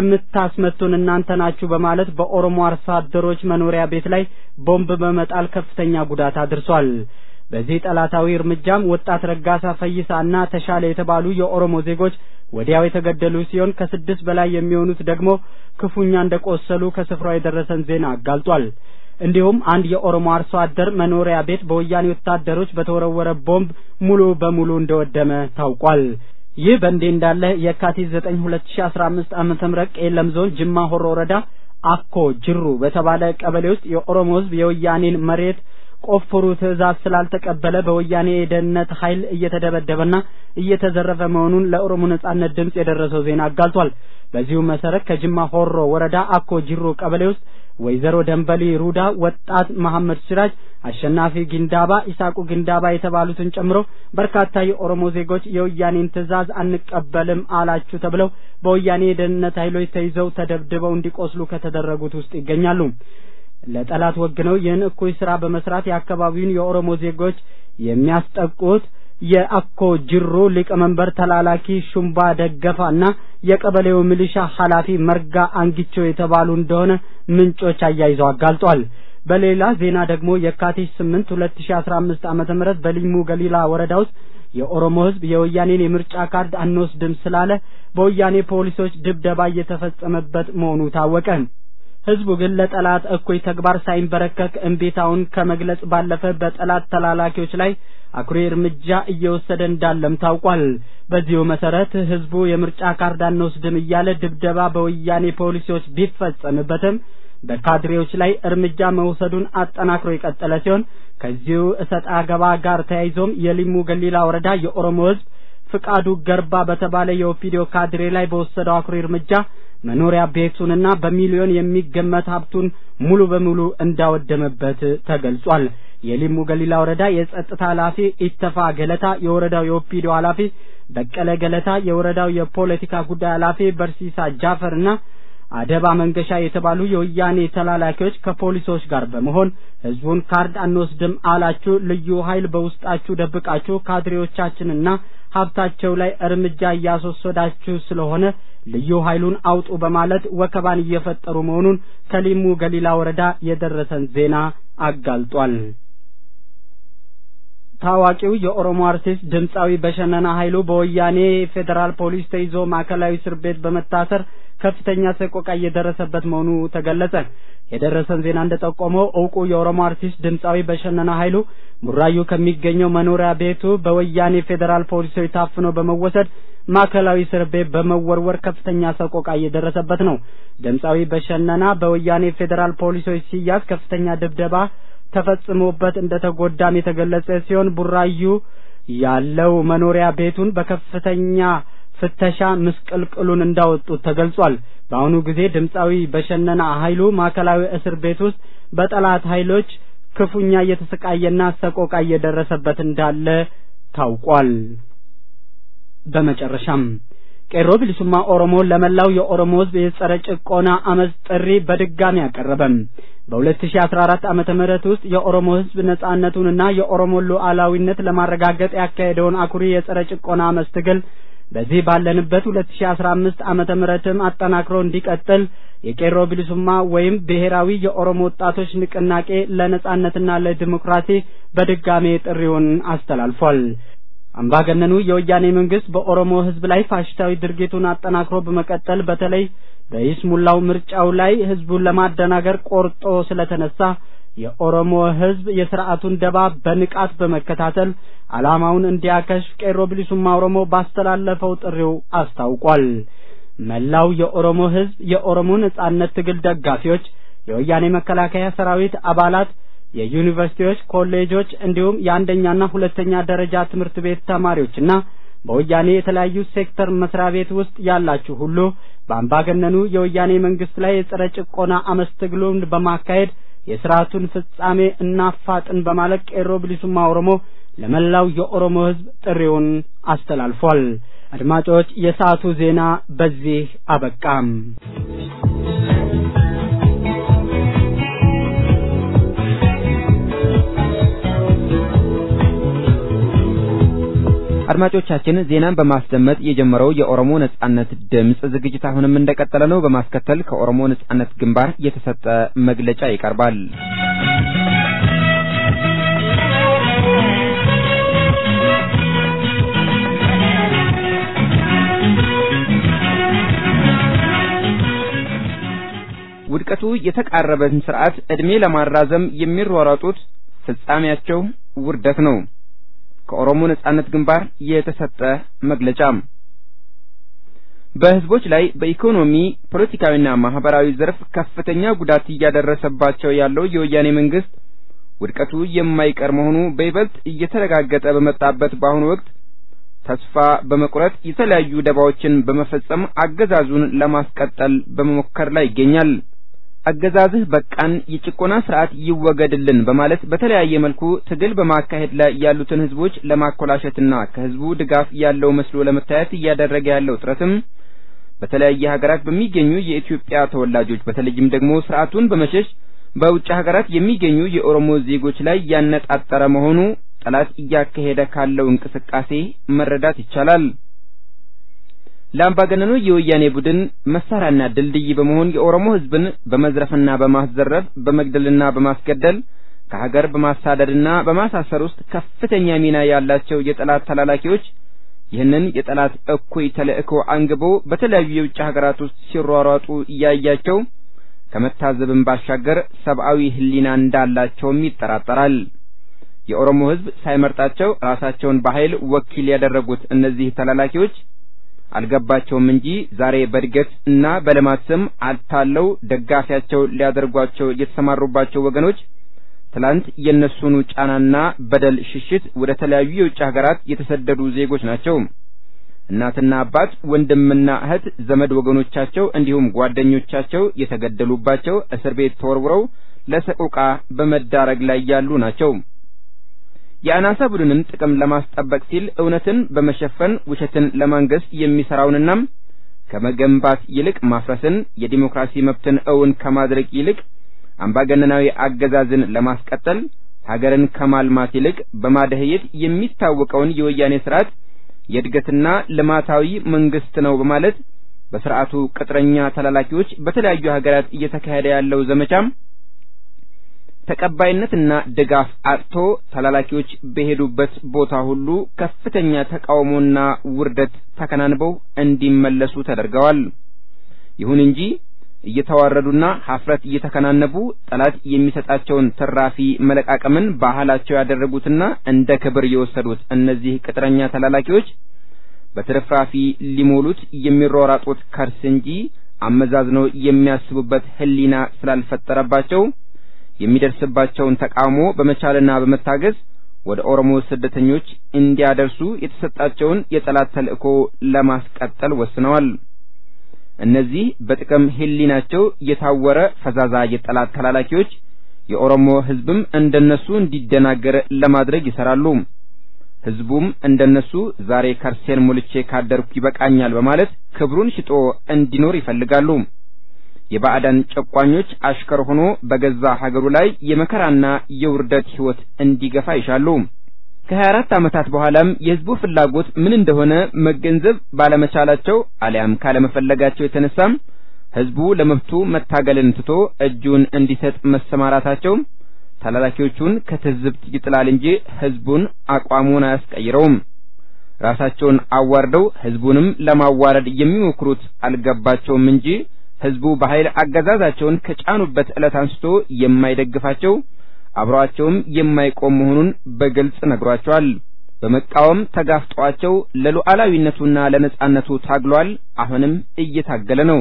የምታስመቱን እናንተ ናችሁ በማለት በኦሮሞ አርሶ አደሮች መኖሪያ ቤት ላይ ቦምብ በመጣል ከፍተኛ ጉዳት አድርሷል። በዚህ ጠላታዊ እርምጃም ወጣት ረጋሳ ፈይሳና ተሻለ የተባሉ የኦሮሞ ዜጎች ወዲያው የተገደሉ ሲሆን ከስድስት በላይ የሚሆኑት ደግሞ ክፉኛ እንደቆሰሉ ከስፍራው የደረሰን ዜና አጋልጧል። እንዲሁም አንድ የኦሮሞ አርሶ አደር መኖሪያ ቤት በወያኔ ወታደሮች በተወረወረ ቦምብ ሙሉ በሙሉ እንደወደመ ታውቋል። ይህ በእንዲህ እንዳለ የካቲት ዘጠኝ ሁለት ሺህ አስራ አምስት ዓመተ ምህረት ቄለም ዞን ጅማ ሆሮ ወረዳ አኮ ጅሩ በተባለ ቀበሌ ውስጥ የኦሮሞ ህዝብ የወያኔን መሬት ቆፍሩ ትዕዛዝ ስላልተቀበለ በወያኔ የደህንነት ኃይል እየተደበደበና እየተዘረፈ መሆኑን ለኦሮሞ ነጻነት ድምጽ የደረሰው ዜና አጋልጧል። በዚሁ መሰረት ከጅማ ሆሮ ወረዳ አኮ ጅሩ ቀበሌ ውስጥ ወይዘሮ ደንበሊ ሩዳ፣ ወጣት መሐመድ ሲራጅ፣ አሸናፊ ግንዳባ፣ ኢሳቁ ግንዳባ የተባሉትን ጨምሮ በርካታ የኦሮሞ ዜጎች የወያኔን ትዕዛዝ አንቀበልም አላችሁ ተብለው በወያኔ የደህንነት ኃይሎች ተይዘው ተደብድበው እንዲቆስሉ ከተደረጉት ውስጥ ይገኛሉ። ለጠላት ወግነው ይህን እኩይ ስራ በመስራት የአካባቢውን የኦሮሞ ዜጎች የሚያስጠቁት የአኮ ጅሩ ሊቀመንበር ተላላኪ ሹምባ ደገፋና የቀበሌው ሚሊሻ ኃላፊ መርጋ አንጊቾ የተባሉ እንደሆነ ምንጮች አያይዘው አጋልጧል። በሌላ ዜና ደግሞ የካቲት ስምንት ሁለት ሺህ አስራ አምስት ዓመተ ምህረት በሊሙ ገሊላ ወረዳ ውስጥ የኦሮሞ ህዝብ የወያኔን የምርጫ ካርድ አንወስድም ስላለ በወያኔ ፖሊሶች ድብደባ እየተፈጸመበት መሆኑ ታወቀ። ህዝቡ ግን ለጠላት እኩይ ተግባር ሳይንበረከክ እንቢታውን ከመግለጽ ባለፈ በጠላት ተላላኪዎች ላይ አኩሪ እርምጃ እየወሰደ እንዳለም ታውቋል። በዚሁ መሰረት ህዝቡ የምርጫ ካርድ አንወስድም እያለ ድብደባ በወያኔ ፖሊሶች ቢፈጸምበትም በካድሬዎች ላይ እርምጃ መውሰዱን አጠናክሮ የቀጠለ ሲሆን ከዚሁ እሰጥ አገባ ጋር ተያይዞም የሊሙ ገሊላ ወረዳ የኦሮሞ ህዝብ ፍቃዱ ገርባ በተባለ የኦፒዲዮ ካድሬ ላይ በወሰደው አኩሪ እርምጃ መኖሪያ ቤቱንና በሚሊዮን የሚገመት ሀብቱን ሙሉ በሙሉ እንዳወደመበት ተገልጿል። የሊሙ ገሊላ ወረዳ የጸጥታ ኃላፊ ኢተፋ ገለታ፣ የወረዳው የኦፒዲዮ ኃላፊ በቀለ ገለታ፣ የወረዳው የፖለቲካ ጉዳይ ኃላፊ በርሲሳ ጃፈርና አደባ መንገሻ የተባሉ የወያኔ ተላላኪዎች ከፖሊሶች ጋር በመሆን ህዝቡን ካርድ አንወስድም አላችሁ፣ ልዩ ኃይል በውስጣችሁ ደብቃችሁ ካድሬዎቻችንና ሀብታቸው ላይ እርምጃ እያስወሰዳችሁ ስለሆነ ልዩ ኃይሉን አውጡ በማለት ወከባን እየፈጠሩ መሆኑን ከሊሙ ገሊላ ወረዳ የደረሰን ዜና አጋልጧል። ታዋቂው የኦሮሞ አርቲስት ድምጻዊ በሸነና ኃይሉ በወያኔ ፌደራል ፖሊስ ተይዞ ማዕከላዊ እስር ቤት በመታሰር ከፍተኛ ሰቆቃ እየደረሰበት መሆኑ ተገለጸ። የደረሰን ዜና እንደጠቆመው እውቁ የኦሮሞ አርቲስት ድምጻዊ በሸነና ኃይሉ ሙራዩ ከሚገኘው መኖሪያ ቤቱ በወያኔ ፌደራል ፖሊሶች ታፍኖ በመወሰድ ማዕከላዊ እስር ቤት በመወርወር ከፍተኛ ሰቆቃ እየደረሰበት ነው። ድምጻዊ በሸነና በወያኔ ፌደራል ፖሊሶች ሲያዝ ከፍተኛ ድብደባ ተፈጽሞበት እንደተጎዳም የተገለጸ ሲሆን ቡራዩ ያለው መኖሪያ ቤቱን በከፍተኛ ፍተሻ ምስቅልቅሉን እንዳወጡት ተገልጿል። በአሁኑ ጊዜ ድምጻዊ በሸነና ኃይሉ ማዕከላዊ እስር ቤት ውስጥ በጠላት ኃይሎች ክፉኛ እየተሰቃየና ሰቆቃ እየደረሰበት እንዳለ ታውቋል። በመጨረሻም ቄሮ ብልሱማ ኦሮሞ ለመላው የኦሮሞ ህዝብ የጸረ ጭቆና አመጽ ጥሪ በድጋሚ ያቀረበም በሁለት ሺህ አስራ አራት ዓመተ ምህረት ውስጥ የኦሮሞ ህዝብ ነጻነቱንና የኦሮሞ ሉዓላዊነት ለማረጋገጥ ያካሄደውን አኩሪ የጸረ ጭቆና አመጽ ትግል በዚህ ባለንበት ሁለት ሺህ አስራ አምስት ዓመተ ምህረትም አጠናክሮ እንዲቀጥል የቄሮ ብልሱማ ወይም ብሔራዊ የኦሮሞ ወጣቶች ንቅናቄ ለነጻነትና ለዲሞክራሲ በድጋሚ ጥሪውን አስተላልፏል። አምባገነኑ የወያኔ መንግስት በኦሮሞ ህዝብ ላይ ፋሽስታዊ ድርጊቱን አጠናክሮ በመቀጠል በተለይ በይስሙላው ምርጫው ላይ ህዝቡን ለማደናገር ቆርጦ ስለተነሳ የኦሮሞ ህዝብ የሥርዓቱን ደባ በንቃት በመከታተል ዓላማውን እንዲያከሽፍ ቄሮ ብልሱማ ኦሮሞ ባስተላለፈው ጥሪው አስታውቋል። መላው የኦሮሞ ህዝብ፣ የኦሮሞ ነጻነት ትግል ደጋፊዎች፣ የወያኔ መከላከያ ሰራዊት አባላት፣ የዩኒቨርሲቲዎች ኮሌጆች እንዲሁም የአንደኛና ሁለተኛ ደረጃ ትምህርት ቤት ተማሪዎችና በወያኔ የተለያዩ ሴክተር መስሪያ ቤት ውስጥ ያላችሁ ሁሉ በአምባገነኑ የወያኔ መንግስት ላይ የጸረ ጭቆና አመፅ ትግሉን በማካሄድ የሥርዓቱን ፍጻሜ እናፋጥን በማለት ቄሮ ብሊሱማ ኦሮሞ ለመላው የኦሮሞ ህዝብ ጥሪውን አስተላልፏል። አድማጮች፣ የሰዓቱ ዜና በዚህ አበቃም። አድማጮቻችን ዜናን በማስደመጥ የጀመረው የኦሮሞ ነጻነት ድምጽ ዝግጅት አሁንም እንደቀጠለ ነው። በማስከተል ከኦሮሞ ነጻነት ግንባር የተሰጠ መግለጫ ይቀርባል። ውድቀቱ የተቃረበን ስርዓት እድሜ ለማራዘም የሚሯሯጡት ፍጻሜያቸው ውርደት ነው። ከኦሮሞ ነጻነት ግንባር የተሰጠ መግለጫ። በህዝቦች ላይ በኢኮኖሚ ፖለቲካዊና ማህበራዊ ዘርፍ ከፍተኛ ጉዳት እያደረሰባቸው ያለው የወያኔ መንግስት ውድቀቱ የማይቀር መሆኑ በይበልጥ እየተረጋገጠ በመጣበት በአሁኑ ወቅት ተስፋ በመቁረጥ የተለያዩ ደባዎችን በመፈጸም አገዛዙን ለማስቀጠል በመሞከር ላይ ይገኛል። አገዛዝህ በቃን የጭቆና ስርዓት ይወገድልን በማለት በተለያየ መልኩ ትግል በማካሄድ ላይ ያሉትን ህዝቦች ለማኮላሸትና ከህዝቡ ድጋፍ ያለው መስሎ ለመታየት እያደረገ ያለው ጥረትም በተለያየ ሀገራት በሚገኙ የኢትዮጵያ ተወላጆች በተለይም ደግሞ ስርዓቱን በመሸሽ በውጭ ሀገራት የሚገኙ የኦሮሞ ዜጎች ላይ ያነጣጠረ መሆኑ ጠላት እያካሄደ ካለው እንቅስቃሴ መረዳት ይቻላል። ለአምባገነኑ የወያኔ ቡድን መሳሪያና ድልድይ በመሆን የኦሮሞ ህዝብን በመዝረፍና በማስዘረፍ በመግደልና በማስገደል ከሀገር በማሳደድና በማሳሰር ውስጥ ከፍተኛ ሚና ያላቸው የጠላት ተላላኪዎች ይህንን የጠላት እኩይ ተልእኮ አንግበው በተለያዩ የውጭ ሀገራት ውስጥ ሲሯሯጡ እያያቸው ከመታዘብም ባሻገር ሰብአዊ ህሊና እንዳላቸውም ይጠራጠራል። የኦሮሞ ህዝብ ሳይመርጣቸው ራሳቸውን በኃይል ወኪል ያደረጉት እነዚህ ተላላኪዎች አልገባቸውም እንጂ ዛሬ በድገት እና በልማት ስም አታለው ደጋፊያቸው ሊያደርጓቸው የተሰማሩባቸው ወገኖች ትላንት የነሱኑ ጫናና በደል ሽሽት ወደ ተለያዩ የውጭ ሀገራት የተሰደዱ ዜጎች ናቸው። እናትና አባት፣ ወንድምና እህት፣ ዘመድ ወገኖቻቸው እንዲሁም ጓደኞቻቸው የተገደሉባቸው እስር ቤት ተወርውረው ለሰቆቃ በመዳረግ ላይ ያሉ ናቸው። የአናሳ ቡድንን ጥቅም ለማስጠበቅ ሲል እውነትን በመሸፈን ውሸትን ለማንገስ የሚሰራውንና ከመገንባት ይልቅ ማፍረስን የዲሞክራሲ መብትን እውን ከማድረግ ይልቅ አምባገነናዊ አገዛዝን ለማስቀጠል ሀገርን ከማልማት ይልቅ በማደህየት የሚታወቀውን የወያኔ ስርዓት የእድገትና ልማታዊ መንግስት ነው በማለት በስርዓቱ ቅጥረኛ ተላላኪዎች በተለያዩ ሀገራት እየተካሄደ ያለው ዘመቻም ተቀባይነትና ድጋፍ አጥቶ ተላላኪዎች በሄዱበት ቦታ ሁሉ ከፍተኛ ተቃውሞና ውርደት ተከናንበው እንዲመለሱ ተደርገዋል። ይሁን እንጂ እየተዋረዱና ሀፍረት እየተከናነቡ ጠላት የሚሰጣቸውን ትራፊ መለቃቀምን ባህላቸው ያደረጉትና እንደ ክብር የወሰዱት እነዚህ ቅጥረኛ ተላላኪዎች በትርፍራፊ ሊሞሉት የሚሯሯጡት ከርስ እንጂ አመዛዝነው የሚያስቡበት ህሊና ስላልፈጠረባቸው የሚደርስባቸውን ተቃውሞ በመቻልና በመታገዝ ወደ ኦሮሞ ስደተኞች እንዲያደርሱ የተሰጣቸውን የጠላት ተልእኮ ለማስቀጠል ወስነዋል። እነዚህ በጥቅም ህሊናቸው የታወረ ፈዛዛ የጠላት ተላላኪዎች የኦሮሞ ህዝብም እንደነሱ እንዲደናገር ለማድረግ ይሰራሉ። ህዝቡም እንደነሱ ዛሬ ከርሴን ሞልቼ ካደርኩ ይበቃኛል በማለት ክብሩን ሽጦ እንዲኖር ይፈልጋሉ። የባዕዳን ጨቋኞች አሽከር ሆኖ በገዛ ሀገሩ ላይ የመከራና የውርደት ህይወት እንዲገፋ ይሻሉ። ከሀያ አራት ዓመታት በኋላም የህዝቡ ፍላጎት ምን እንደሆነ መገንዘብ ባለመቻላቸው አሊያም ካለመፈለጋቸው የተነሳም ህዝቡ ለመብቱ መታገልን ትቶ እጁን እንዲሰጥ መሰማራታቸው ተላላኪዎቹን ከትዝብት ይጥላል እንጂ ህዝቡን አቋሙን አያስቀይረውም። ራሳቸውን አዋርደው ህዝቡንም ለማዋረድ የሚሞክሩት አልገባቸውም እንጂ ህዝቡ በኃይል አገዛዛቸውን ከጫኑበት ዕለት አንስቶ የማይደግፋቸው አብሯቸውም የማይቆም መሆኑን በግልጽ ነግሯቸዋል። በመቃወም ተጋፍጧቸው ለሉዓላዊነቱና ለነጻነቱ ታግሏል። አሁንም እየታገለ ነው።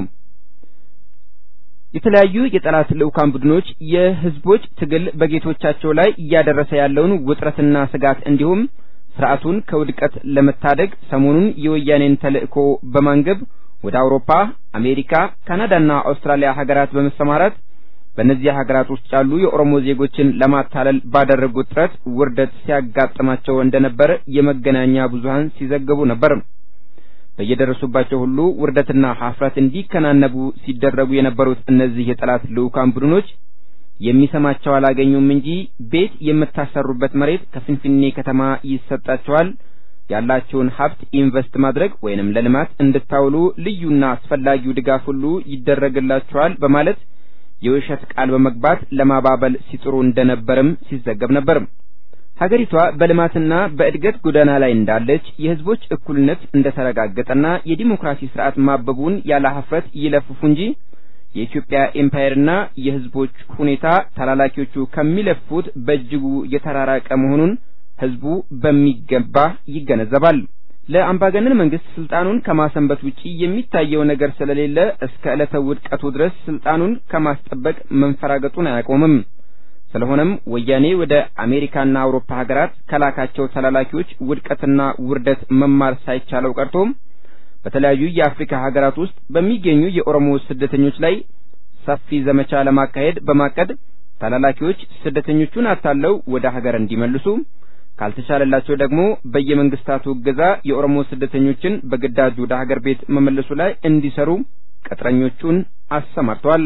የተለያዩ የጠላት ልኡካን ቡድኖች የህዝቦች ትግል በጌቶቻቸው ላይ እያደረሰ ያለውን ውጥረትና ስጋት እንዲሁም ስርዓቱን ከውድቀት ለመታደግ ሰሞኑን የወያኔን ተልእኮ በማንገብ ወደ አውሮፓ፣ አሜሪካ፣ ካናዳና አውስትራሊያ ሀገራት በመሰማራት በእነዚህ ሀገራት ውስጥ ያሉ የኦሮሞ ዜጎችን ለማታለል ባደረጉት ጥረት ውርደት ሲያጋጥማቸው እንደነበር የመገናኛ ብዙሃን ሲዘግቡ ነበር። በየደረሱባቸው ሁሉ ውርደትና ሀፍረት እንዲከናነቡ ሲደረጉ የነበሩት እነዚህ የጠላት ልኡካን ቡድኖች የሚሰማቸው አላገኙም እንጂ ቤት የምታሰሩበት መሬት ከፍንፍኔ ከተማ ይሰጣቸዋል፣ ያላቸውን ሀብት ኢንቨስት ማድረግ ወይንም ለልማት እንድታውሉ ልዩና አስፈላጊው ድጋፍ ሁሉ ይደረግላቸዋል በማለት የውሸት ቃል በመግባት ለማባበል ሲጥሩ እንደነበርም ሲዘገብ ነበር። ሀገሪቷ በልማትና በእድገት ጎዳና ላይ እንዳለች የህዝቦች እኩልነት እንደተረጋገጠና የዲሞክራሲ ስርዓት ማበቡን ያለ ሀፍረት ይለፍፉ እንጂ የኢትዮጵያ ኤምፓየርና የህዝቦች ሁኔታ ተላላኪዎቹ ከሚለፉት በእጅጉ የተራራቀ መሆኑን ህዝቡ በሚገባ ይገነዘባል። ለአምባገነን መንግስት ስልጣኑን ከማሰንበት ውጪ የሚታየው ነገር ስለሌለ እስከ ዕለተ ውድቀቱ ድረስ ስልጣኑን ከማስጠበቅ መንፈራገጡን አያቆምም። ስለሆነም ወያኔ ወደ አሜሪካና አውሮፓ ሀገራት ከላካቸው ተላላኪዎች ውድቀትና ውርደት መማር ሳይቻለው ቀርቶ በተለያዩ የአፍሪካ ሀገራት ውስጥ በሚገኙ የኦሮሞ ስደተኞች ላይ ሰፊ ዘመቻ ለማካሄድ በማቀድ ተላላኪዎች ስደተኞቹን አታለው ወደ ሀገር እንዲመልሱ ካልተቻለላቸው ደግሞ በየመንግስታቱ እገዛ የኦሮሞ ስደተኞችን በግዳጅ ወደ ሀገር ቤት መመለሱ ላይ እንዲሰሩ ቅጥረኞቹን አሰማርተዋል።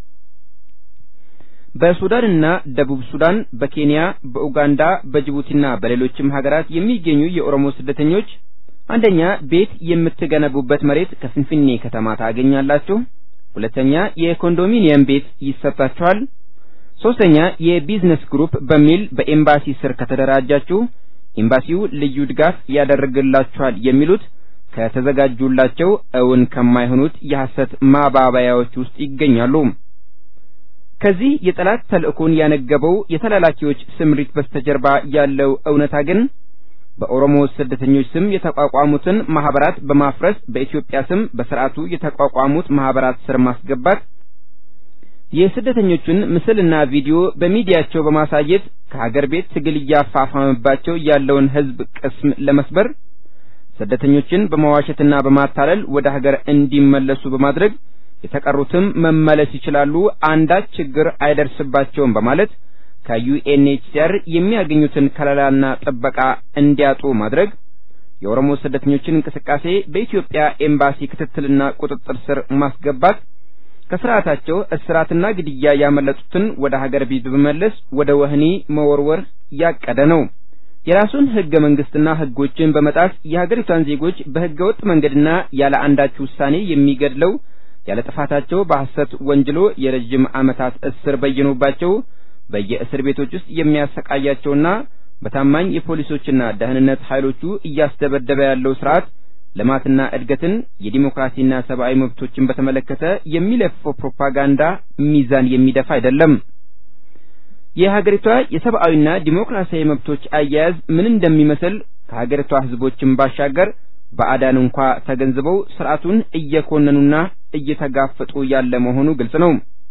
በሱዳንና ደቡብ ሱዳን፣ በኬንያ፣ በኡጋንዳ፣ በጅቡቲና በሌሎችም ሀገራት የሚገኙ የኦሮሞ ስደተኞች አንደኛ ቤት የምትገነቡበት መሬት ከፍንፍኔ ከተማ ታገኛላችሁ፣ ሁለተኛ የኮንዶሚኒየም ቤት ይሰጣችኋል፣ ሶስተኛ የቢዝነስ ግሩፕ በሚል በኤምባሲ ስር ከተደራጃችሁ ኤምባሲው ልዩ ድጋፍ ያደርግላችኋል የሚሉት ከተዘጋጁላቸው እውን ከማይሆኑት የሐሰት ማባባያዎች ውስጥ ይገኛሉ። ከዚህ የጠላት ተልእኮን ያነገበው የተላላኪዎች ስምሪት በስተጀርባ ያለው እውነታ ግን በኦሮሞ ስደተኞች ስም የተቋቋሙትን ማህበራት በማፍረስ በኢትዮጵያ ስም በስርዓቱ የተቋቋሙት ማህበራት ስር ማስገባት፣ የስደተኞቹን ምስልና ቪዲዮ በሚዲያቸው በማሳየት ከሀገር ቤት ትግል ያፋፋመባቸው ያለውን ህዝብ ቅስም ለመስበር ስደተኞችን በመዋሸትና በማታለል ወደ ሀገር እንዲመለሱ በማድረግ የተቀሩትም መመለስ ይችላሉ፣ አንዳች ችግር አይደርስባቸውም በማለት ከዩኤንኤችሲአር የሚያገኙትን ከለላና ጥበቃ እንዲያጡ ማድረግ፣ የኦሮሞ ስደተኞችን እንቅስቃሴ በኢትዮጵያ ኤምባሲ ክትትልና ቁጥጥር ስር ማስገባት፣ ከስርዓታቸው እስራትና ግድያ ያመለጡትን ወደ ሀገር ቤት በመመለስ ወደ ወህኒ መወርወር ያቀደ ነው። የራሱን ህገ መንግስትና ህጎችን በመጣስ የሀገሪቷን ዜጎች በህገወጥ መንገድና ያለ አንዳች ውሳኔ የሚገድለው ያለ ጥፋታቸው በሐሰት ወንጅሎ የረጅም ዓመታት እስር በየኑባቸው በየእስር ቤቶች ውስጥ የሚያሰቃያቸውና በታማኝ የፖሊሶችና ደህንነት ኃይሎቹ እያስደበደበ ያለው ስርዓት ልማትና እድገትን የዲሞክራሲና ሰብአዊ መብቶችን በተመለከተ የሚለፈው ፕሮፓጋንዳ ሚዛን የሚደፋ አይደለም። የሀገሪቷ የሰብአዊና ዲሞክራሲያዊ መብቶች አያያዝ ምን እንደሚመስል ከሀገሪቷ ህዝቦችን ባሻገር ባዕዳን እንኳ ተገንዝበው ስርዓቱን እየኮነኑና እየተጋፈጡ ያለ መሆኑ ግልጽ ነው።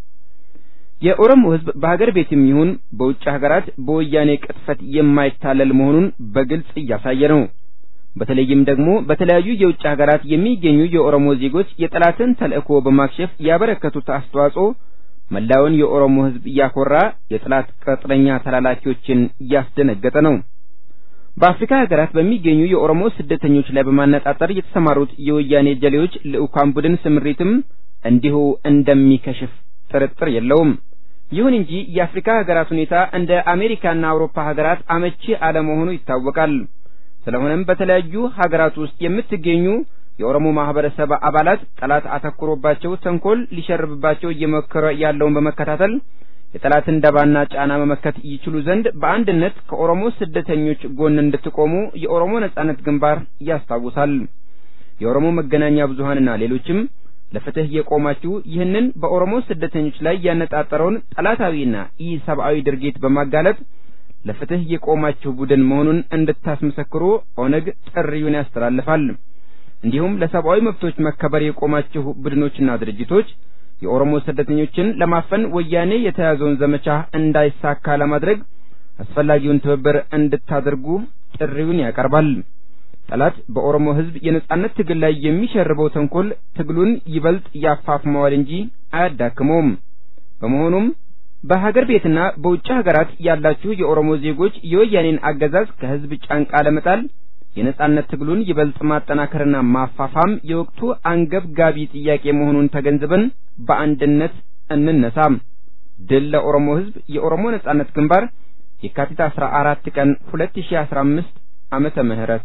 የኦሮሞ ህዝብ በሀገር ቤትም ይሁን በውጭ ሀገራት በወያኔ ቅጥፈት የማይታለል መሆኑን በግልጽ እያሳየ ነው። በተለይም ደግሞ በተለያዩ የውጭ ሀገራት የሚገኙ የኦሮሞ ዜጎች የጠላትን ተልእኮ በማክሸፍ ያበረከቱት አስተዋጽኦ መላውን የኦሮሞ ህዝብ ያኮራ የጠላት ቅጥረኛ ተላላኪዎችን ያስደነገጠ ነው። በአፍሪካ ሀገራት በሚገኙ የኦሮሞ ስደተኞች ላይ በማነጣጠር የተሰማሩት የወያኔ ጀሌዎች ልኡካን ቡድን ስምሪትም እንዲሁ እንደሚከሽፍ ጥርጥር የለውም። ይሁን እንጂ የአፍሪካ ሀገራት ሁኔታ እንደ አሜሪካና አውሮፓ ሀገራት አመቺ አለመሆኑ ይታወቃል። ስለሆነም በተለያዩ ሀገራት ውስጥ የምትገኙ የኦሮሞ ማህበረሰብ አባላት ጠላት አተኩሮባቸው ተንኮል ሊሸርብባቸው እየመከረ ያለውን በመከታተል የጠላትን ደባና ጫና መመከት ይችሉ ዘንድ በአንድነት ከኦሮሞ ስደተኞች ጎን እንድትቆሙ የኦሮሞ ነጻነት ግንባር ያስታውሳል። የኦሮሞ መገናኛ ብዙሃንና ሌሎችም ለፍትህ የቆማችሁ ይህንን በኦሮሞ ስደተኞች ላይ ያነጣጠረውን ጠላታዊና ኢሰብአዊ ድርጊት በማጋለጥ ለፍትህ የቆማችሁ ቡድን መሆኑን እንድታስመሰክሩ ኦነግ ጥሪውን ያስተላልፋል። እንዲሁም ለሰብአዊ መብቶች መከበር የቆማችሁ ቡድኖችና ድርጅቶች የኦሮሞ ስደተኞችን ለማፈን ወያኔ የተያዘውን ዘመቻ እንዳይሳካ ለማድረግ አስፈላጊውን ትብብር እንድታደርጉ ጥሪውን ያቀርባል። ጠላት በኦሮሞ ህዝብ የነጻነት ትግል ላይ የሚሸርበው ተንኮል ትግሉን ይበልጥ ያፋፍመዋል እንጂ አያዳክመውም። በመሆኑም በሀገር ቤትና በውጭ ሀገራት ያላችሁ የኦሮሞ ዜጎች የወያኔን አገዛዝ ከህዝብ ጫንቃ ለመጣል የነጻነት ትግሉን ይበልጥ ማጠናከርና ማፋፋም የወቅቱ አንገብጋቢ ጥያቄ መሆኑን ተገንዝበን በአንድነት እንነሳ። ድል ለኦሮሞ ህዝብ! የኦሮሞ ነጻነት ግንባር የካቲት አስራ አራት ቀን ሁለት ሺህ አስራ አምስት ዓመተ ምህረት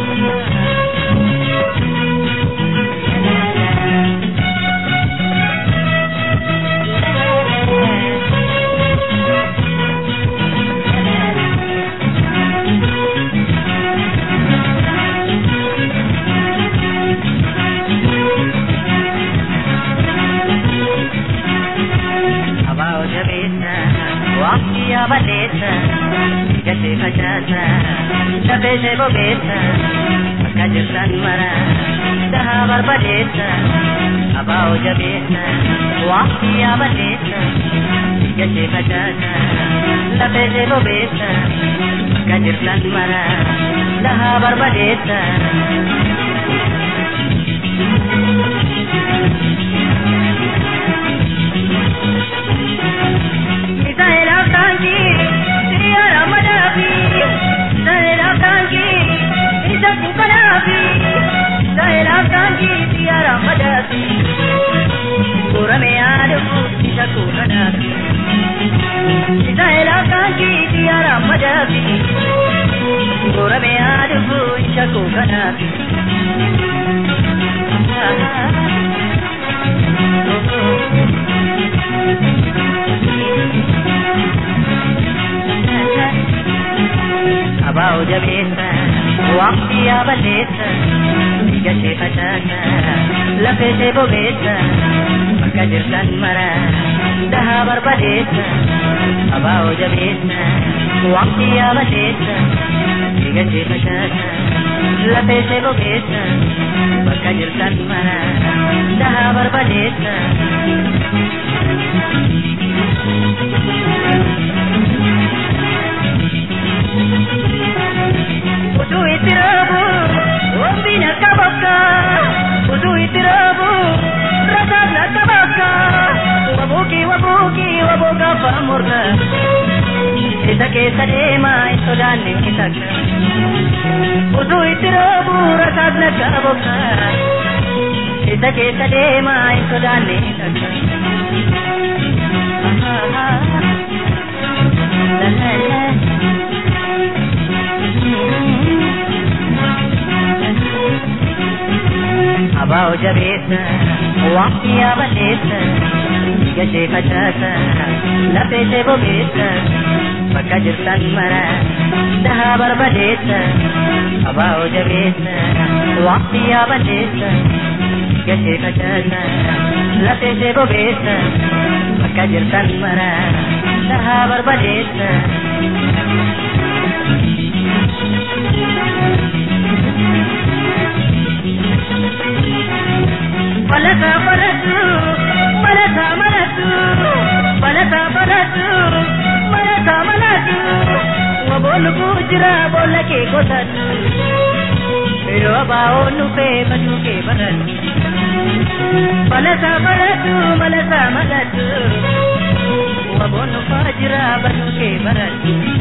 Waqtiya balesa, jate bajata, tabe se bobeta, kajirtan mara, daha barbadeta, abao jabeta. Waqtiya balesa, jate bajata, tabe se bobeta, kajirtan mara, daha barbadeta. Abao jabeta, waqtiya baleta, jate bajata, lafe se bobeta, kajirtan mara, daha barbadeta. Abao jabeta, waqtiya baleta, jate bajata, lafe se bobeta, kajirtan mara, daha barbadeta. Udu itirabu, wabina kabaka. Udu itirabu, rasana kabaka. Wabuki wabuki wabuka famurna. Kita kita dema isodani kita. Udu itirabu, rasana kabaka. Kita kita dema isodani kita. La la la. Abao jabeta, waqtiya baleta, jate bajata, lafe se bobeta, kajirtan mara, daha barbadeta. Abao jabeta, waqtiya baleta, jate bajata, lafe se bobeta, kajirtan mara, daha barbadeta. Malata malatu, malata malatu, malata malatu, malata malatu. Wabolu kujra bola ke kotatu, pero abao nupe batu ke baran. Malata malatu, malata malatu, wabolu kujra batu ke baran.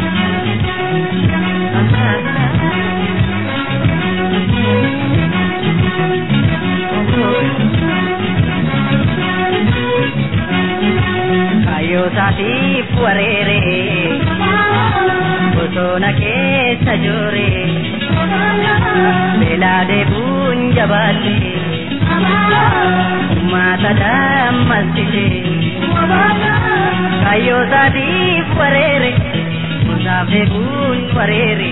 Kayo sati puarere, bosona ke sajore, bela de bunjabati, mata dam masjid. Kayo sati puarere, musafe bun puarere,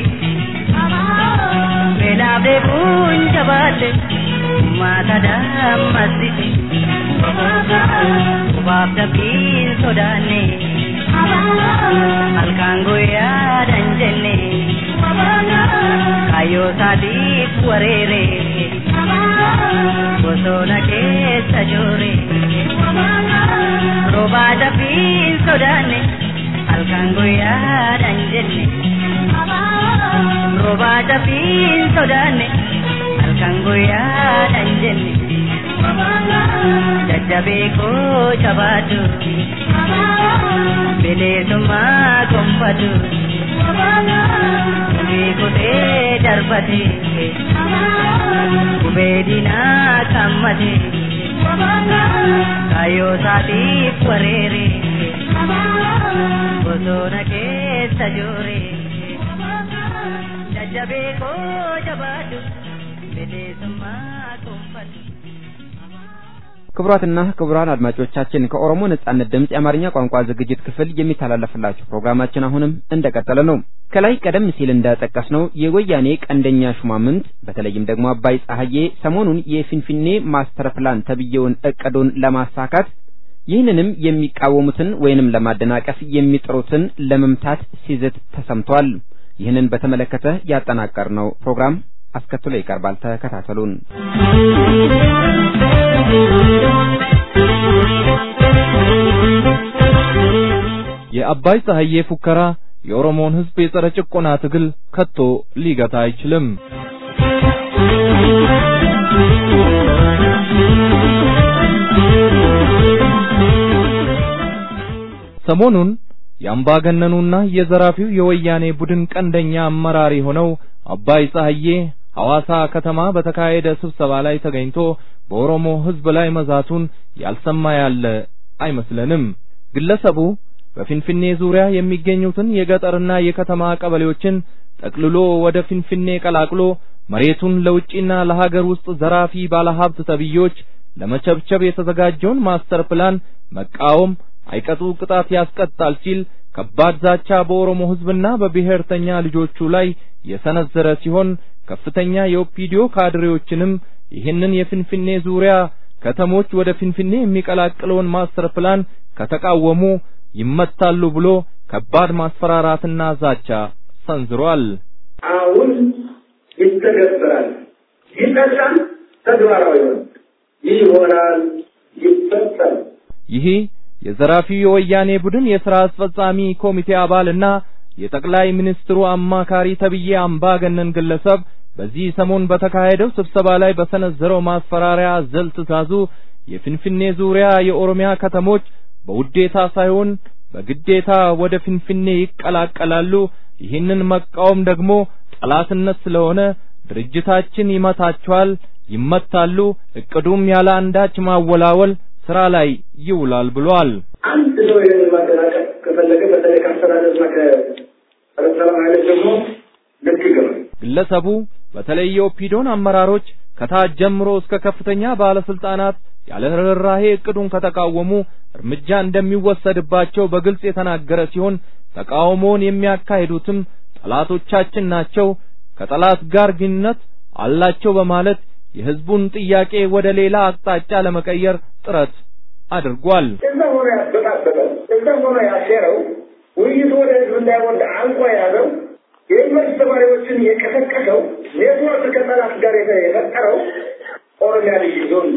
bela de bunjabati, mata dam masjid. Bab dabin sodane, alkan goya dan kayootatiif wareere bosona keessa joore roobaa daffiin sodaanne halkan guyyaadhaan jenne roobaa daffiin sodaanne halkan guyyaadhaan jenne jajjabee koo jabaatu bilisummaa gonfatu Kutee kutee darbate Kubee diinaa kammate Kayyootaatiif wareere Bosona keessa joore Jajjabee koo jabaatu bilisummaa gonfatu ክቡራትና ክቡራን አድማጮቻችን ከኦሮሞ ነጻነት ድምጽ የአማርኛ ቋንቋ ዝግጅት ክፍል የሚተላለፍላችሁ ፕሮግራማችን አሁንም እንደቀጠለ ነው። ከላይ ቀደም ሲል እንደጠቀስነው የወያኔ ቀንደኛ ሹማምንት በተለይም ደግሞ አባይ ፀሐዬ ሰሞኑን የፊንፊኔ ማስተር ፕላን ተብየውን እቅዱን ለማሳካት ይህንንም የሚቃወሙትን ወይንም ለማደናቀፍ የሚጥሩትን ለመምታት ሲዝት ተሰምቷል። ይህንን በተመለከተ ያጠናቀርነው ፕሮግራም አስከትሎ ይቀርባል። ተከታተሉን። የአባይ ፀሐዬ ፉከራ የኦሮሞን ህዝብ የጸረ ጭቆና ትግል ከቶ ሊገታ አይችልም። ሰሞኑን የአምባገነኑና የዘራፊው የወያኔ ቡድን ቀንደኛ አመራሪ ሆነው አባይ ፀሐዬ ሐዋሳ ከተማ በተካሄደ ስብሰባ ላይ ተገኝቶ በኦሮሞ ህዝብ ላይ መዛቱን ያልሰማ ያለ አይመስለንም። ግለሰቡ በፊንፊኔ ዙሪያ የሚገኙትን የገጠርና የከተማ ቀበሌዎችን ጠቅልሎ ወደ ፊንፊኔ ቀላቅሎ መሬቱን ለውጪና ለሀገር ውስጥ ዘራፊ ባለሀብት ተብዮች ለመቸብቸብ የተዘጋጀውን ማስተር ፕላን መቃወም አይቀጡ ቅጣት ያስቀጣል ሲል ከባድ ዛቻ በኦሮሞ ህዝብና በብሔርተኛ ልጆቹ ላይ የሰነዘረ ሲሆን ከፍተኛ የኦፒዲዮ ካድሬዎችንም ይህንን የፊንፊኔ ዙሪያ ከተሞች ወደ ፊንፊኔ የሚቀላቅለውን ማስተር ፕላን ከተቃወሙ ይመታሉ ብሎ ከባድ ማስፈራራትና ዛቻ ሰንዝሯል። አሁን ይተገበራል፣ ይጠቃም፣ ተግባራዊ ይሆናል፣ ይፈጸም። ይህ የዘራፊው የወያኔ ቡድን የሥራ አስፈጻሚ ኮሚቴ አባልና የጠቅላይ ሚኒስትሩ አማካሪ ተብዬ አምባገነን ግለሰብ በዚህ ሰሞን በተካሄደው ስብሰባ ላይ በሰነዘረው ማስፈራሪያ ዘል ትዕዛዙ የፊንፊኔ ዙሪያ የኦሮሚያ ከተሞች በውዴታ ሳይሆን በግዴታ ወደ ፊንፊኔ ይቀላቀላሉ። ይህንን መቃወም ደግሞ ጠላትነት ስለሆነ ድርጅታችን ይመታቸዋል፣ ይመታሉ፣ እቅዱም ያለ አንዳች ማወላወል ስራ ላይ ይውላል ብሏል። አንድ ነው የማደናቀፍ ከፈለገ በተለይ ከአስተዳደርና ከሰላም ኃይሎች ደግሞ ልክ ይገባል። ግለሰቡ በተለይ የኦፒዶን አመራሮች ከታች ጀምሮ እስከ ከፍተኛ ባለስልጣናት ያለ ርህራሄ እቅዱን ከተቃወሙ እርምጃ እንደሚወሰድባቸው በግልጽ የተናገረ ሲሆን ተቃውሞውን የሚያካሂዱትም ጠላቶቻችን ናቸው፣ ከጠላት ጋር ግንኙነት አላቸው በማለት የህዝቡን ጥያቄ ወደ ሌላ አቅጣጫ ለመቀየር ጥረት አድርጓል። እዛ ሆነ ያበጣበጠው እዛ ሆነ ያሸረው ውይይቱ ወደ ህዝብ እንዳይወጣ አንቆ ያዘው የዩኒቨርስቲ ተማሪዎችን የቀሰቀሰው ኔትወርክ ከጠላት ጋር የፈጠረው ኦሮሚያ ልዩ ዞን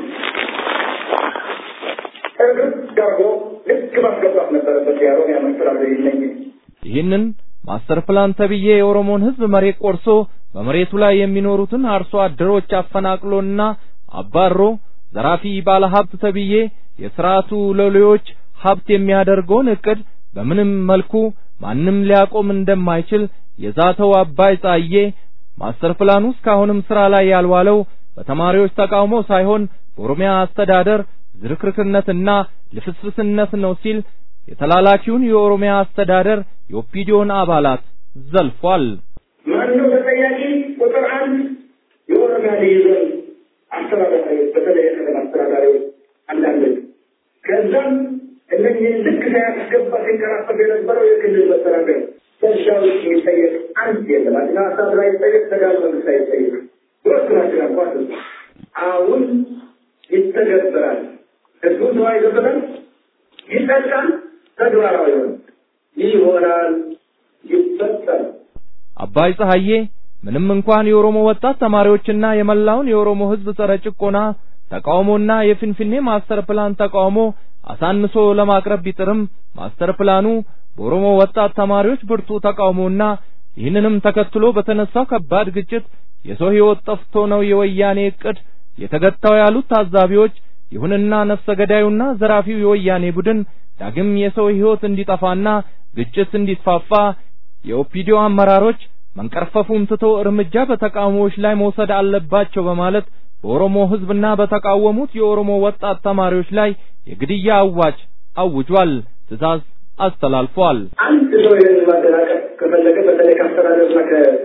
እርግጥ ዳርጎ ልክ ማስገባት ነበረበት የኦሮሚያ መስተዳድር ይነኝ። ይህንን ማስተር ፕላን ተብዬ የኦሮሞን ህዝብ መሬት ቆርሶ በመሬቱ ላይ የሚኖሩትን አርሶ አደሮች አፈናቅሎና አባሮ ዘራፊ ባለሀብት ተብዬ የሥርዓቱ ሎሌዎች ሀብት የሚያደርገውን እቅድ በምንም መልኩ ማንም ሊያቆም እንደማይችል የዛተው አባይ ፀሐዬ ማስተር ፕላኑ እስካሁንም ስራ ላይ ያልዋለው በተማሪዎች ተቃውሞ ሳይሆን በኦሮሚያ አስተዳደር ዝርክርክነትና ልፍስፍስነት ነው ሲል የተላላኪውን የኦሮሚያ አስተዳደር የኦፒዲዮን አባላት ዘልፏል። ማነው ተጠያቂ? ቁጥር አንድ የኦሮሚያ ልዩ ዞን አስተዳዳሪዎች፣ በተለይ የከተማ አስተዳዳሪዎች አንዳንዶች። ከዛም እነዚህ ልክ ሳያስገባ ሲንከራፈፍ የነበረው የክልል መስተዳድር በዛው የሚጠየቅ አንድ የለም። አዲስ አበባ ላይ ይጠየቅ፣ ተጋሩ መንግስት ላይ ይጠየቅ። ሁለቱ ናቸው ያልኳት። አሁን ይተገበራል፣ ህዝቡ ተዋይቶበታል፣ ይጠቃም፣ ተግባራዊ ይሆናል፣ ይፈጸም። አባይ ፀሐዬ ምንም እንኳን የኦሮሞ ወጣት ተማሪዎችና የመላውን የኦሮሞ ህዝብ ጸረ ጭቆና ተቃውሞና የፍንፍኔ ማስተር ፕላን ተቃውሞ አሳንሶ ለማቅረብ ቢጥርም ማስተር ፕላኑ በኦሮሞ ወጣት ተማሪዎች ብርቱ ተቃውሞና ይህንንም ተከትሎ በተነሳው ከባድ ግጭት የሰው ህይወት ጠፍቶ ነው የወያኔ እቅድ የተገታው ያሉት ታዛቢዎች ይሁንና ነፍሰ ገዳዩና ዘራፊው የወያኔ ቡድን ዳግም የሰው ህይወት እንዲጠፋና ግጭት እንዲስፋፋ የኦፒዲዮ አመራሮች መንቀርፈፉን ትቶ እርምጃ በተቃውሞዎች ላይ መውሰድ አለባቸው በማለት በኦሮሞ ህዝብና በተቃወሙት የኦሮሞ ወጣት ተማሪዎች ላይ የግድያ አዋጅ አውጇል፣ ትዕዛዝ አስተላልፏል። አንድ ሰው ይህን ማደናቀፍ ከፈለገ በተለይ ከአስተዳደርና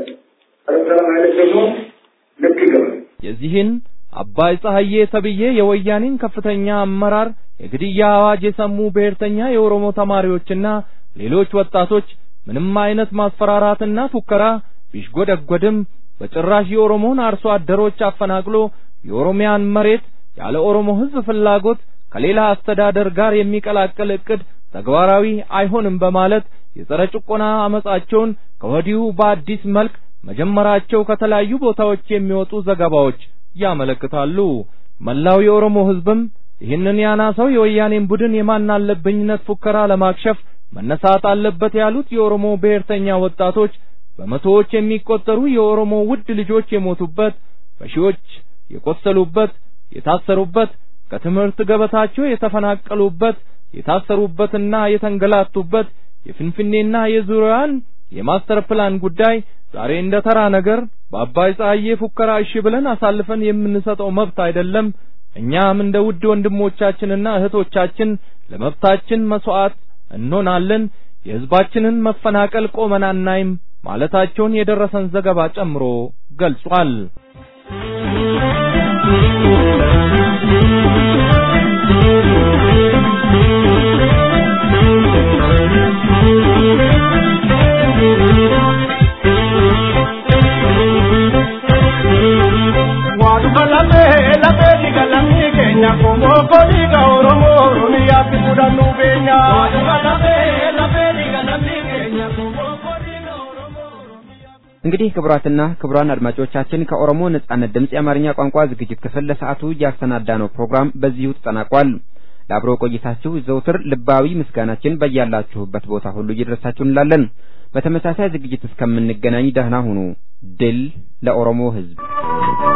ከሰላም ኃይሎች ደግሞ ልክ ይገባል። የዚህን አባይ ፀሐዬ ተብዬ የወያኔን ከፍተኛ አመራር የግድያ አዋጅ የሰሙ ብሔርተኛ የኦሮሞ ተማሪዎችና ሌሎች ወጣቶች ምንም አይነት ማስፈራራትና ፉከራ ቢሽጎደጎድም በጭራሽ የኦሮሞን አርሶ አደሮች አፈናቅሎ የኦሮሚያን መሬት ያለ ኦሮሞ ህዝብ ፍላጎት ከሌላ አስተዳደር ጋር የሚቀላቀል እቅድ ተግባራዊ አይሆንም በማለት የጸረ ጭቆና አመጻቸውን ከወዲሁ በአዲስ መልክ መጀመራቸው ከተለያዩ ቦታዎች የሚወጡ ዘገባዎች ያመለክታሉ። መላው የኦሮሞ ህዝብም ይህንን ያናሰው የወያኔን ቡድን የማናለብኝነት ፉከራ ለማክሸፍ መነሳት አለበት ያሉት የኦሮሞ ብሔርተኛ ወጣቶች በመቶዎች የሚቆጠሩ የኦሮሞ ውድ ልጆች የሞቱበት፣ በሺዎች የቆሰሉበት፣ የታሰሩበት፣ ከትምህርት ገበታቸው የተፈናቀሉበት፣ የታሰሩበትና የተንገላቱበት የፍንፍኔና የዙሪያን የማስተር ፕላን ጉዳይ ዛሬ እንደ ተራ ነገር በአባይ ፀሐዬ ፉከራ እሺ ብለን አሳልፈን የምንሰጠው መብት አይደለም። እኛም እንደ ውድ ወንድሞቻችንና እህቶቻችን ለመብታችን መስዋዕት እንሆናለን፣ የህዝባችንን መፈናቀል ቆመን አናይም ማለታቸውን የደረሰን ዘገባ ጨምሮ ገልጿል። እንግዲህ ክቡራትና ክቡራን አድማጮቻችን ከኦሮሞ ነጻነት ድምጽ የአማርኛ ቋንቋ ዝግጅት ክፍል ለሰዓቱ ያሰናዳነው ፕሮግራም በዚሁ ተጠናቋል። ለአብሮ ቆይታችሁ ዘውትር ልባዊ ምስጋናችን በያላችሁበት ቦታ ሁሉ ይድረሳችሁ እንላለን። በተመሳሳይ ዝግጅት እስከምንገናኝ ደህና ሁኑ። ድል ለኦሮሞ ህዝብ።